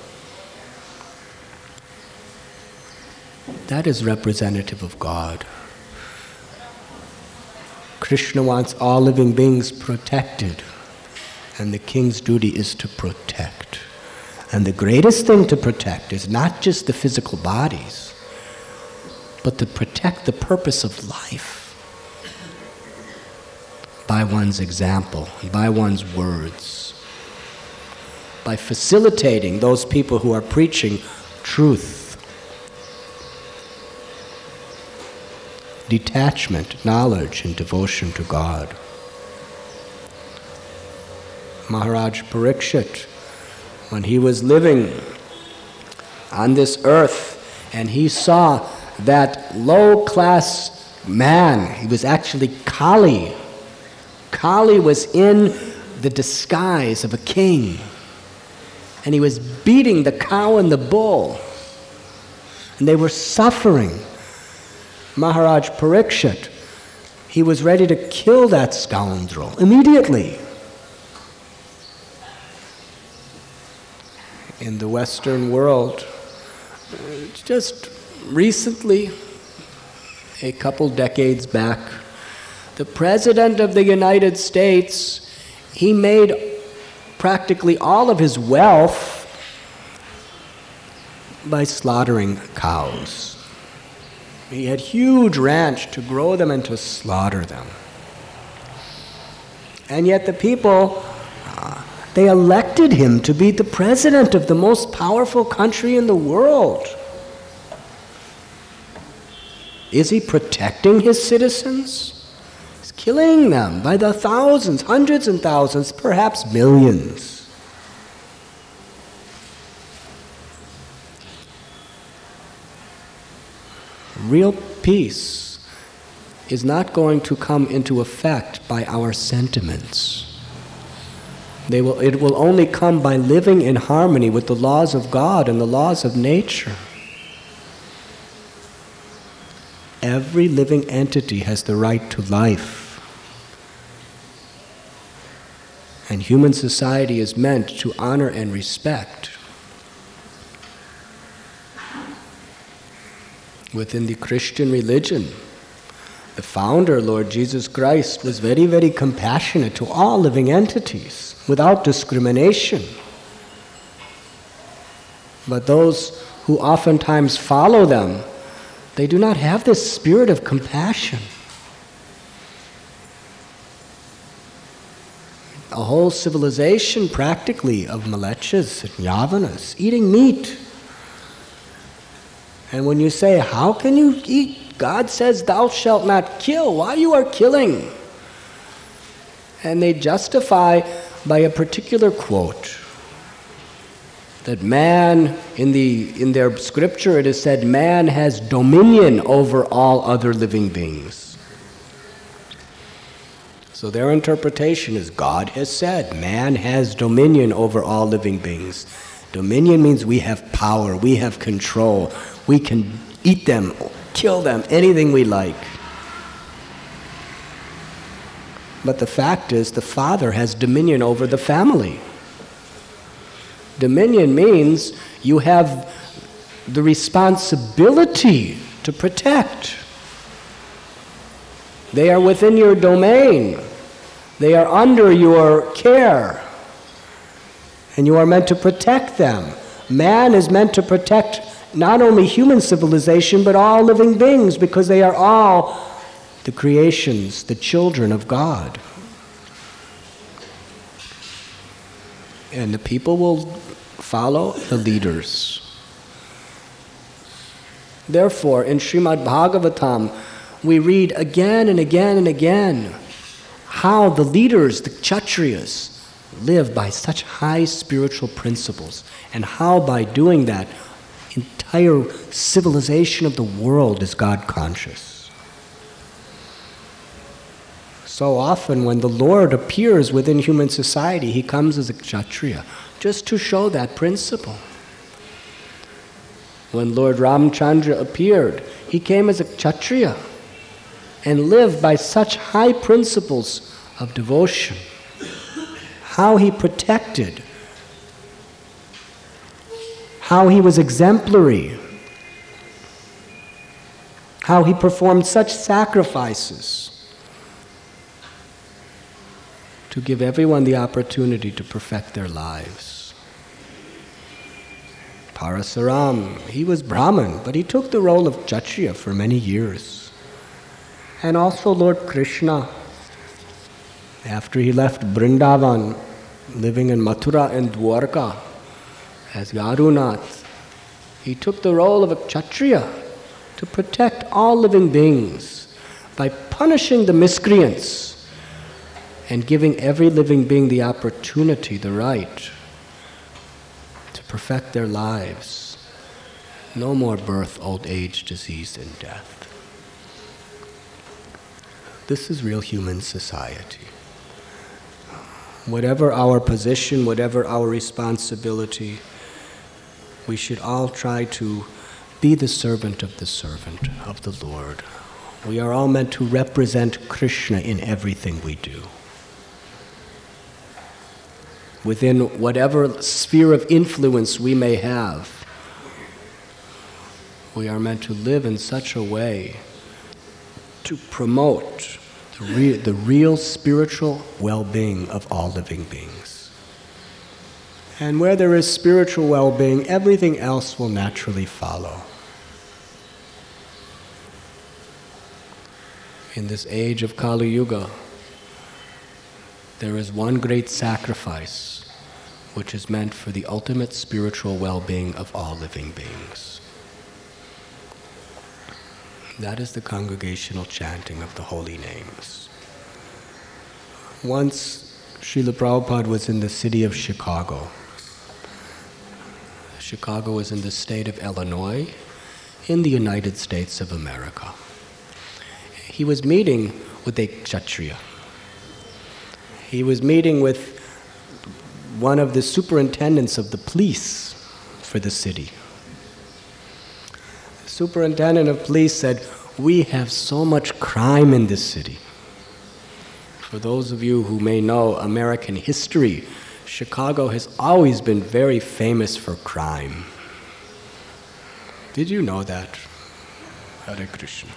That is representative of God. Krishna wants all living beings protected, and the king's duty is to protect. And the greatest thing to protect is not just the physical bodies, but to protect the purpose of life. by one's example, by one's words, by facilitating those people who are preaching truth, detachment, knowledge, and devotion to God. Maharaj Parikshit, when he was living on this earth and he saw that low-class man, he was actually Kali. Kali was in the disguise of a king, and he was beating the cow and the bull, and they were suffering. Maharaj Parikshit, he was ready to kill that scoundrel immediately. In the Western world, just recently, a couple decades back, the President of the United States, he made practically all of his wealth by slaughtering cows. He had huge ranch to grow them and to slaughter them. And yet the people, uh, they elected him to be the president of the most powerful country in the world. Is he protecting his citizens? He's killing them by the thousands, hundreds and thousands, perhaps millions. Real peace is not going to come into effect by our sentiments. They will, it will only come by living in harmony with the laws of God and the laws of nature. Every living entity has the right to life. And human society is meant to honor and respect. Within the Christian religion, the founder, Lord Jesus Christ, was very, very compassionate to all living entities, without discrimination. But those who oftentimes follow them, they do not have this spirit of compassion. A whole civilization, practically, of Mlecchas and Yavanas, eating meat. And when you say, how can you eat? God says, thou shalt not kill. Why you are killing? And they justify by a particular quote that man, in the in their scripture it is said, man has dominion over all other living beings. So their interpretation is, God has said, man has dominion over all living beings. Dominion means we have power, we have control, we can eat them, kill them, anything we like. But the fact is, the father has dominion over the family. Dominion means you have the responsibility to protect. They are within your domain. They are under your care. And you are meant to protect them. Man is meant to protect not only human civilization, but all living beings, because they are all the creations, the children of God. And the people will follow the leaders. Therefore, in Srimad Bhagavatam, we read again and again and again how the leaders, the Kshatriyas, live by such high spiritual principles, and how by doing that, entire civilization of the world is God conscious. So often when the Lord appears within human society, he comes as a Kshatriya, just to show that principle. When Lord Ramchandra appeared, he came as a Kshatriya and lived by such high principles of devotion. How he protected, how he was exemplary, how he performed such sacrifices to give everyone the opportunity to perfect their lives. Parasaram, he was Brahmin, but he took the role of Kshatriya for many years. And also Lord Krishna, After he left Vrindavan, living in Mathura and Dwarka as Yadunath, he took the role of a Kshatriya to protect all living beings by punishing the miscreants and giving every living being the opportunity, the right to perfect their lives. No more birth, old age, disease, and death. This is real human society. Whatever our position, whatever our responsibility, we should all try to be the servant of the servant of the Lord. We are all meant to represent Krishna in everything we do. Within whatever sphere of influence we may have, we are meant to live in such a way to promote the, re- the real spiritual well-being of all living beings. And where there is spiritual well-being, everything else will naturally follow. In this age of Kali Yuga, there is one great sacrifice which is meant for the ultimate spiritual well-being of all living beings. That is the congregational chanting of the holy names. Once, Srila Prabhupada was in the city of Chicago. Chicago is in the state of Illinois, in the United States of America. He was meeting with a Kshatriya. He was meeting with one of the superintendents of the police for the city. The superintendent of police said, "We have so much crime in this city." For those of you who may know American history, Chicago has always been very famous for crime. Did you know that? Hare Krishna.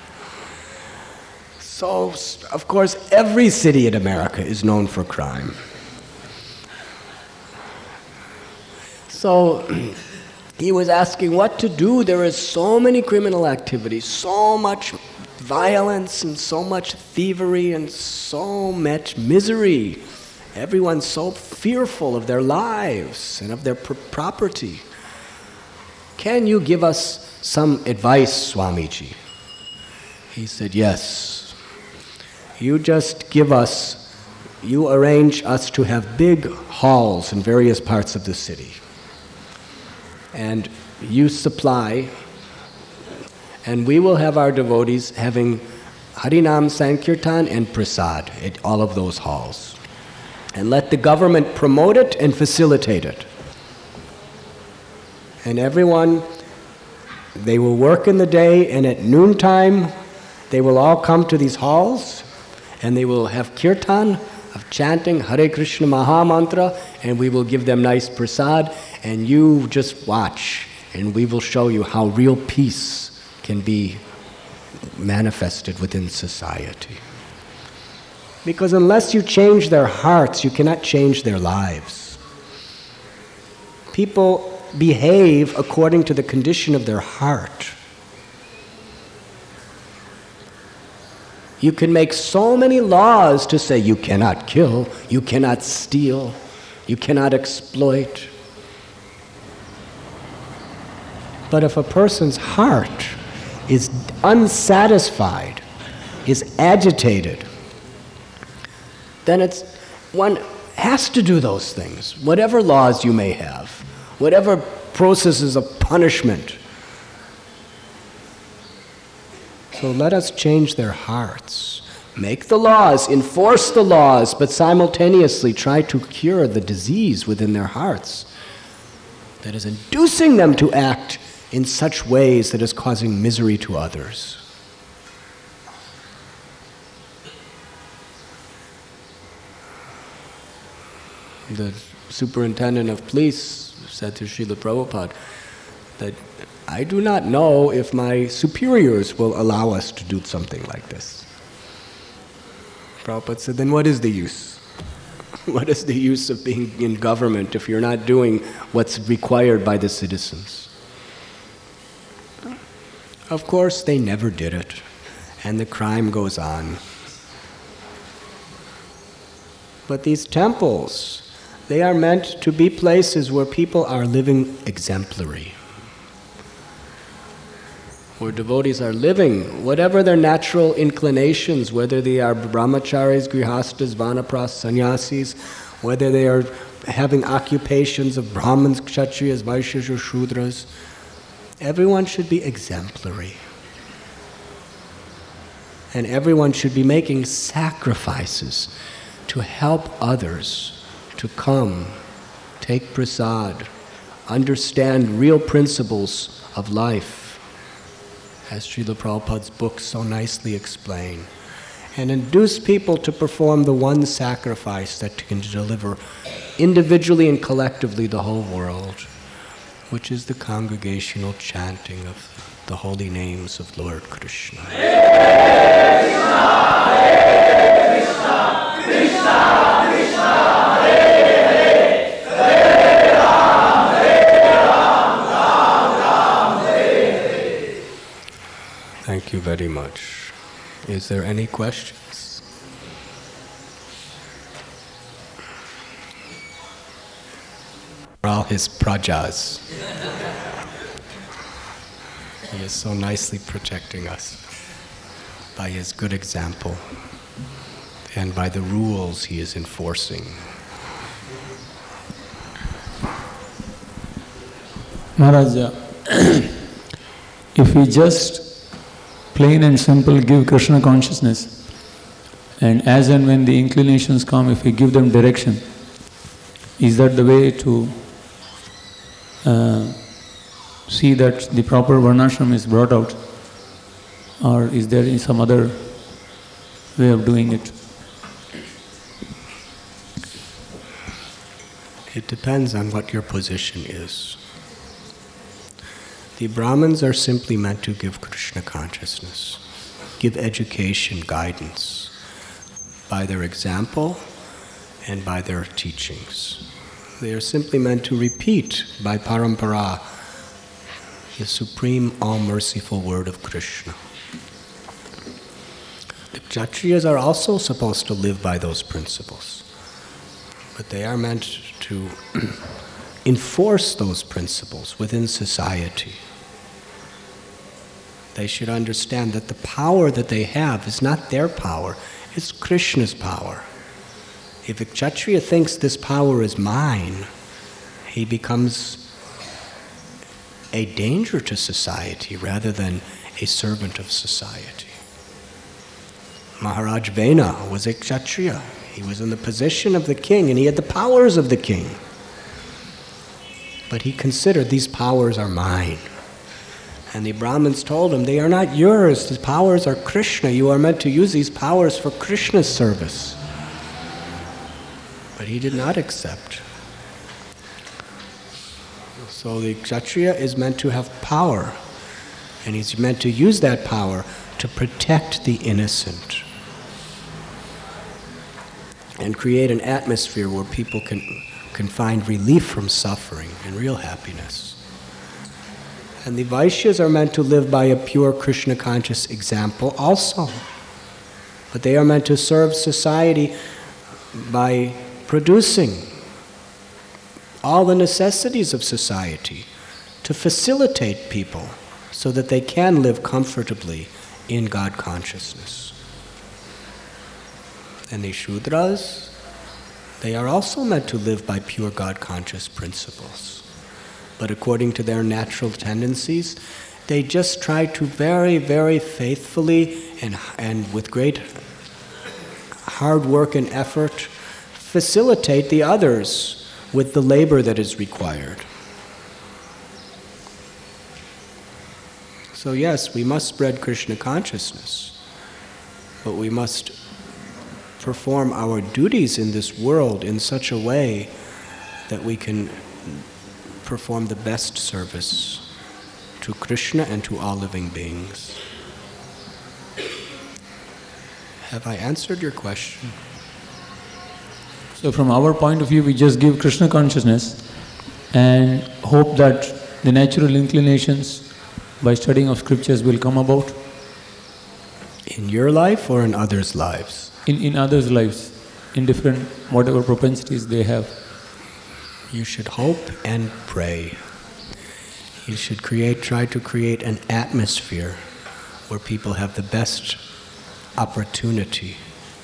So, of course, every city in America is known for crime. So, he was asking what to do. There is so many criminal activities, so much violence and so much thievery and so much misery. Everyone's so fearful of their lives and of their pr- property. Can you give us some advice, Swamiji? He said, yes. You just give us, you arrange us to have big halls in various parts of the city. And you supply, and we will have our devotees having Harinam Sankirtan and Prasad at all of those halls. And let the government promote it and facilitate it. And everyone, they will work in the day, and at noontime, they will all come to these halls, and they will have kirtan of chanting Hare Krishna Maha Mantra, and we will give them nice prasad, and you just watch, and we will show you how real peace can be manifested within society. Because unless you change their hearts, you cannot change their lives. People behave according to the condition of their heart. You can make so many laws to say you cannot kill, you cannot steal, you cannot exploit. But if a person's heart is unsatisfied, is agitated, then it's, one has to do those things, whatever laws you may have, whatever processes of punishment. So let us change their hearts. Make the laws, enforce the laws, but simultaneously try to cure the disease within their hearts that is inducing them to act in such ways that is causing misery to others. The superintendent of police said to Srila Prabhupada that I do not know if my superiors will allow us to do something like this. Prabhupada said, then what is the use? What is the use of being in government if you're not doing what's required by the citizens? Of course, they never did it, and the crime goes on. But these temples, they are meant to be places where people are living exemplary, where devotees are living, whatever their natural inclinations, whether they are brahmacharis, grihastas, vanapras, sannyasis, whether they are having occupations of brahmins, kshatriyas, vaishyas, or shudras, everyone should be exemplary. And everyone should be making sacrifices to help others to come, take prasad, understand real principles of life, as Srila Prabhupada's books so nicely explain, and induce people to perform the one sacrifice that can deliver individually and collectively the whole world, which is the congregational chanting of the holy names of Lord Krishna. Hare Krishna, Hare Krishna, Krishna Krishna, Hare Hare, Hare Ram, Hare Ram, Ram Ram, Hare Hare. Thank you very much. Is there any questions? For all his prajas. He is so nicely protecting us by his good example and by the rules he is enforcing. Maharaj, if we just plain and simple give Krishna consciousness, and as and when the inclinations come, if we give them direction, is that the way to uh, see that the proper varnashram is brought out, or is there some other way of doing it? It depends on what your position is. The Brahmins are simply meant to give Krishna consciousness, give education, guidance, by their example and by their teachings. They are simply meant to repeat by parampara the supreme, all-merciful word of Krishna. The Kshatriyas are also supposed to live by those principles, but they are meant to enforce those principles within society. They should understand that the power that they have is not their power, it's Krishna's power. If a Kshatriya thinks this power is mine, he becomes a danger to society rather than a servant of society. Maharaj Vena was a Kshatriya. He was in the position of the king and he had the powers of the king. But he considered these powers are mine. And the Brahmins told him, they are not yours, the powers are Krishna. You are meant to use these powers for Krishna's service. But he did not accept. So the Kshatriya is meant to have power, and he's meant to use that power to protect the innocent and create an atmosphere where people can, can find relief from suffering and real happiness. And the Vaishyas are meant to live by a pure Krishna-conscious example also. But they are meant to serve society by producing all the necessities of society to facilitate people so that they can live comfortably in God consciousness. And the Shudras, they are also meant to live by pure God conscious principles. But according to their natural tendencies, they just try to very, very faithfully and, and with great hard work and effort facilitate the others with the labor that is required. So yes, we must spread Krishna consciousness, but we must perform our duties in this world in such a way that we can perform the best service to Krishna and to all living beings. Have I answered your question? So from our point of view, we just give Krishna consciousness and hope that the natural inclinations by studying of scriptures will come about. In your life or in others' lives? In, in others' lives. in different, whatever propensities they have. You should hope and pray. You should create, try to create an atmosphere where people have the best opportunity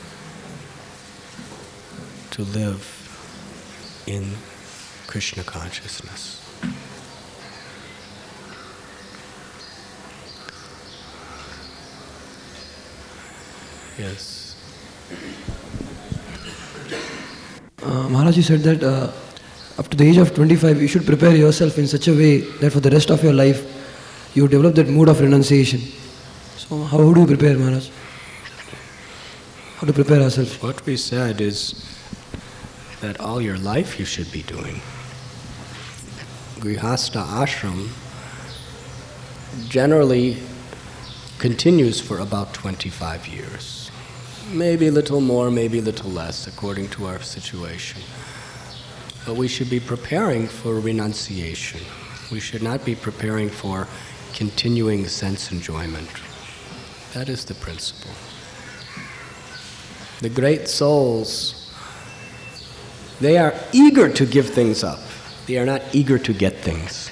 to live in Krishna consciousness. Yes. Uh, Maharaj, you said that uh, up to the age of twenty-five, you should prepare yourself in such a way that for the rest of your life, you develop that mood of renunciation. So, how do you prepare, Maharaj? How to prepare ourselves? What we said is that all your life you should be doing. Grihastha ashram generally continues for about twenty-five years. Maybe a little more, maybe a little less, according to our situation. But we should be preparing for renunciation. We should not be preparing for continuing sense enjoyment. That is the principle. The great souls, they are eager to give things up. They are not eager to get things.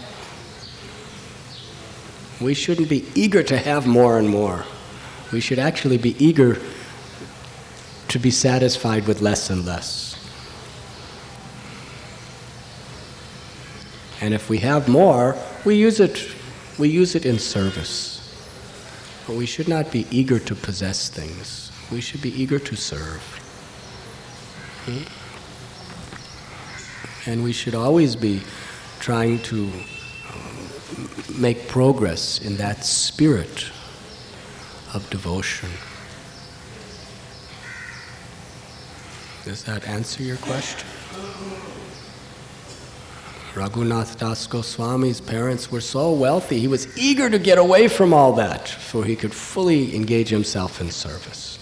We shouldn't be eager to have more and more. We should actually be eager to be satisfied with less and less. And if we have more, we use it, we use it in service. But we should not be eager to possess things. We should be eager to serve. Hmm? And we should always be trying to make progress in that spirit of devotion. Does that answer your question? Raghunath Das Goswami's parents were so wealthy, he was eager to get away from all that so he could fully engage himself in service.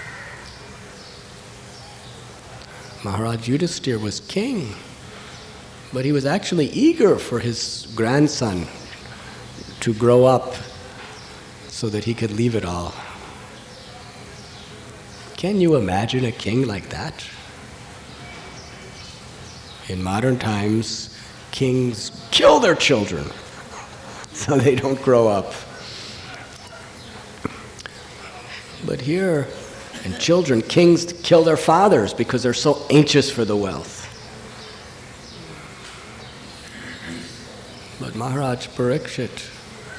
Maharaj Yudhisthira was king, but he was actually eager for his grandson to grow up so that he could leave it all. Can you imagine a king like that? In modern times, kings kill their children so they don't grow up. But here, and children, kings kill their fathers because they're so anxious for the wealth. But Maharaj Parikshit,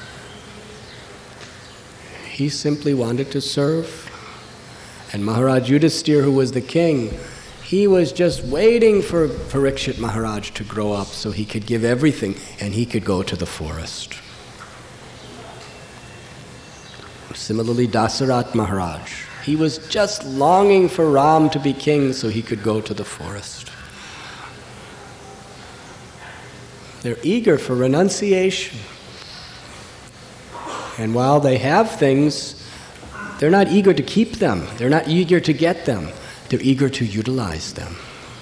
he simply wanted to serve. And Maharaj Yudhisthira, who was the king, he was just waiting for Parikshit Maharaj to grow up so he could give everything and he could go to the forest. Similarly, Dasarat Maharaj, he was just longing for Ram to be king so he could go to the forest. They're eager for renunciation. And while they have things, they're not eager to keep them. They're not eager to get them. They're eager to utilize them.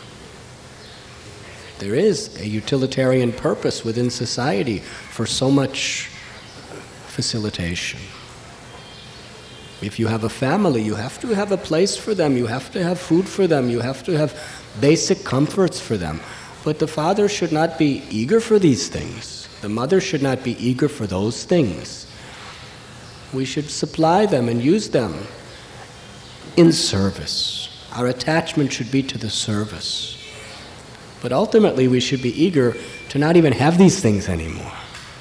There is a utilitarian purpose within society for so much facilitation. If you have a family, you have to have a place for them, you have to have food for them, you have to have basic comforts for them. But the father should not be eager for these things. The mother should not be eager for those things. We should supply them and use them in service. Our attachment should be to the service. But ultimately, we should be eager to not even have these things anymore.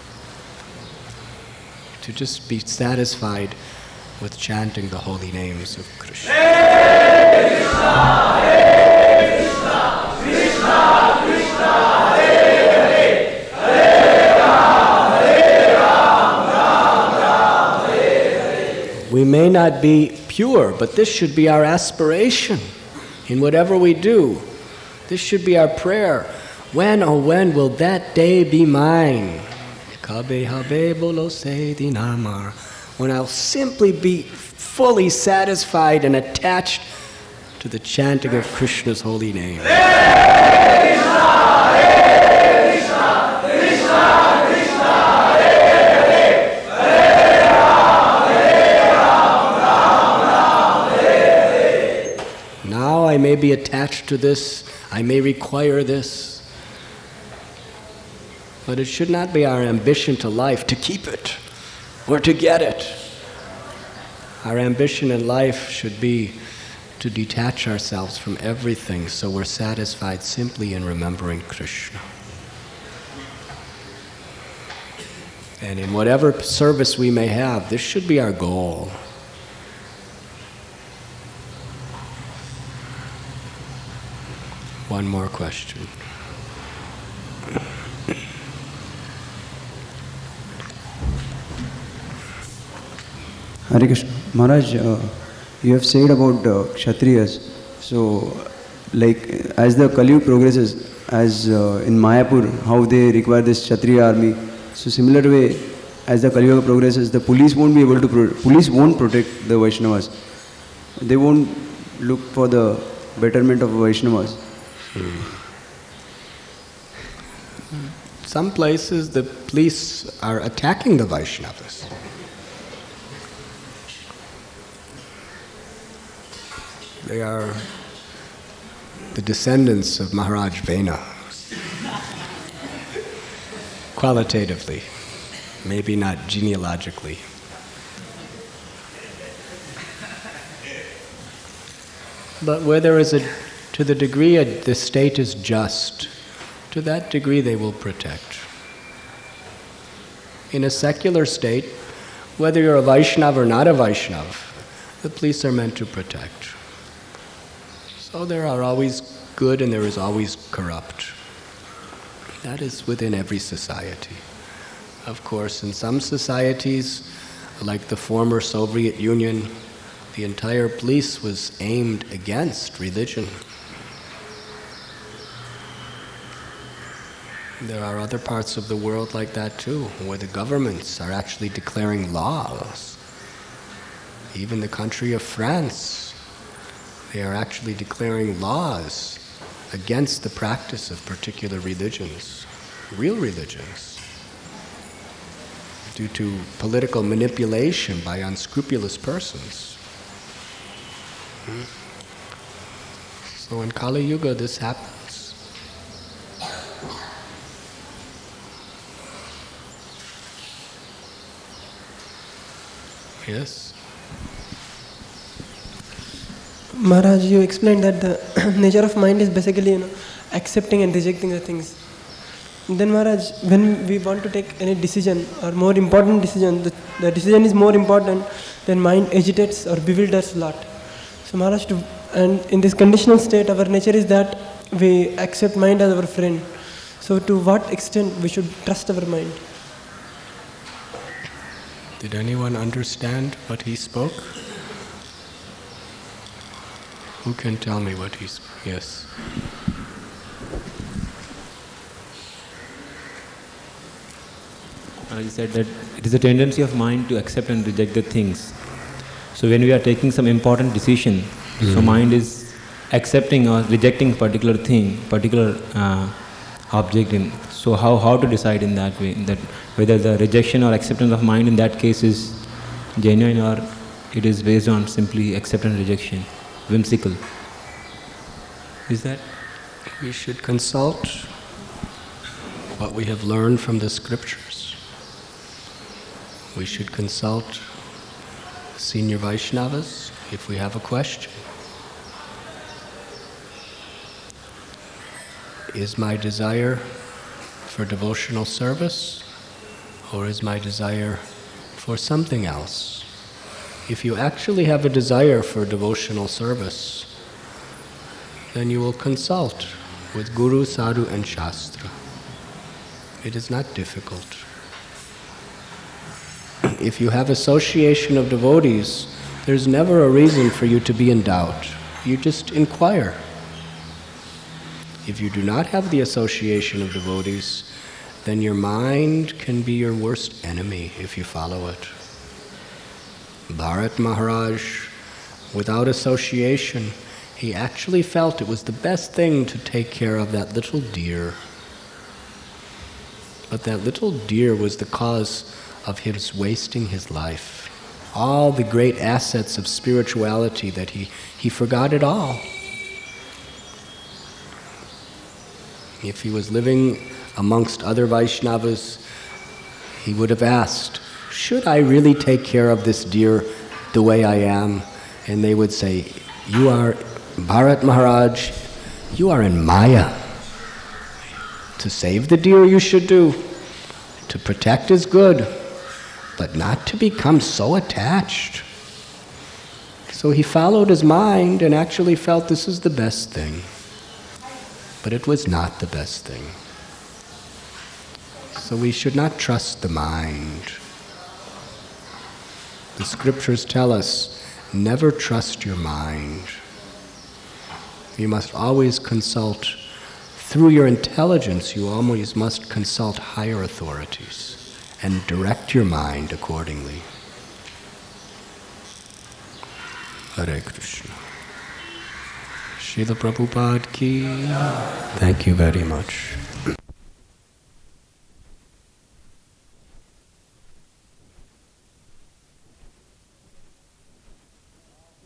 To just be satisfied with chanting the holy names of Krishna. Hare Krishna, Hare Krishna, Krishna Krishna, Hare Hare, Hare Ram, Hare Ram, Ram Ram, Hare Hare. We may not be pure, but this should be our aspiration in whatever we do. This should be our prayer. When, oh when will that day be mine? Kabe habe bolo se dinamar. When I'll simply be fully satisfied and attached to the chanting of Krishna's holy name. Hare Krishna, Hare Krishna, Krishna Krishna, Hare Hare, Hare Ram, Hare Ram, Ram Ram, Hare Hare. Now I may may be attached to this, I may require this. But it should not be our ambition to life to keep it or to get it. Our ambition in life should be to detach ourselves from everything so we're satisfied simply in remembering Krishna. And in whatever service we may have, this should be our goal. One more question. Hare Krishna. Maharaj, uh, you have said about uh, Kshatriyas. So, like, as the Kali Yuga progresses, as uh, in Mayapur, how they require this Kshatriya army, so similar way, as the Kali Yuga progresses, the police won't be able to, pro police won't protect the Vaishnavas. They won't look for the betterment of Vaishnavas. Hmm. Some places the police are attacking the Vaishnavas. They are the descendants of Maharaj Vena. Qualitatively, maybe not genealogically. But where there is a, to the degree a, the state is just, to that degree they will protect. In a secular state, whether you're a Vaishnava or not a Vaishnava, the police are meant to protect. So there are always good and there is always corrupt. That is within every society. Of course, in some societies, like the former Soviet Union, the entire police was aimed against religion. There are other parts of the world like that too, where the governments are actually declaring laws. Even the country of France, they are actually declaring laws against the practice of particular religions, real religions, due to political manipulation by unscrupulous persons. Hmm. So in Kali Yuga this happens. Yes? Maharaj, you explained that the nature of mind is basically, you know, accepting and rejecting the things. Then Maharaj, when we want to take any decision or more important decision, the, the decision is more important, then mind agitates or bewilders a lot. So Maharaj, to, and in this conditional state, our nature is that we accept mind as our friend. So to what extent we should trust our mind? Did anyone understand what he spoke? Who can tell me what he spoke? Yes. You said that it is a tendency of mind to accept and reject the things. So when we are taking some important decision, mm. so mind is accepting or rejecting particular thing, particular uh, object. In so how how to decide in that way, that whether the rejection or acceptance of mind in that case is genuine or it is based on simply acceptance and rejection, whimsical. Is that? We should consult what we have learned from the scriptures. We should consult senior Vaishnavas if we have a question. Is my desire for devotional service, or is my desire for something else? If you actually have a desire for devotional service, then you will consult with Guru, Sadhu and Shastra. It is not difficult. If you have association of devotees, there's never a reason for you to be in doubt. You just inquire. If you do not have the association of devotees, then your mind can be your worst enemy if you follow it. Bharat Maharaj, without association, he actually felt it was the best thing to take care of that little deer. But that little deer was the cause of his wasting his life. All the great assets of spirituality that he, he forgot it all. If he was living amongst other Vaishnavas, he would have asked, should I really take care of this deer the way I am? And they would say, you are, Bharat Maharaj, you are in Maya. To save the deer you should do. To protect is good, but not to become so attached. So he followed his mind and actually felt this is the best thing. But it was not the best thing. So we should not trust the mind. The scriptures tell us, never trust your mind. You must always consult, through your intelligence, you always must consult higher authorities and direct your mind accordingly. Hare Krishna. Srila Prabhupada ki. Thank you very much.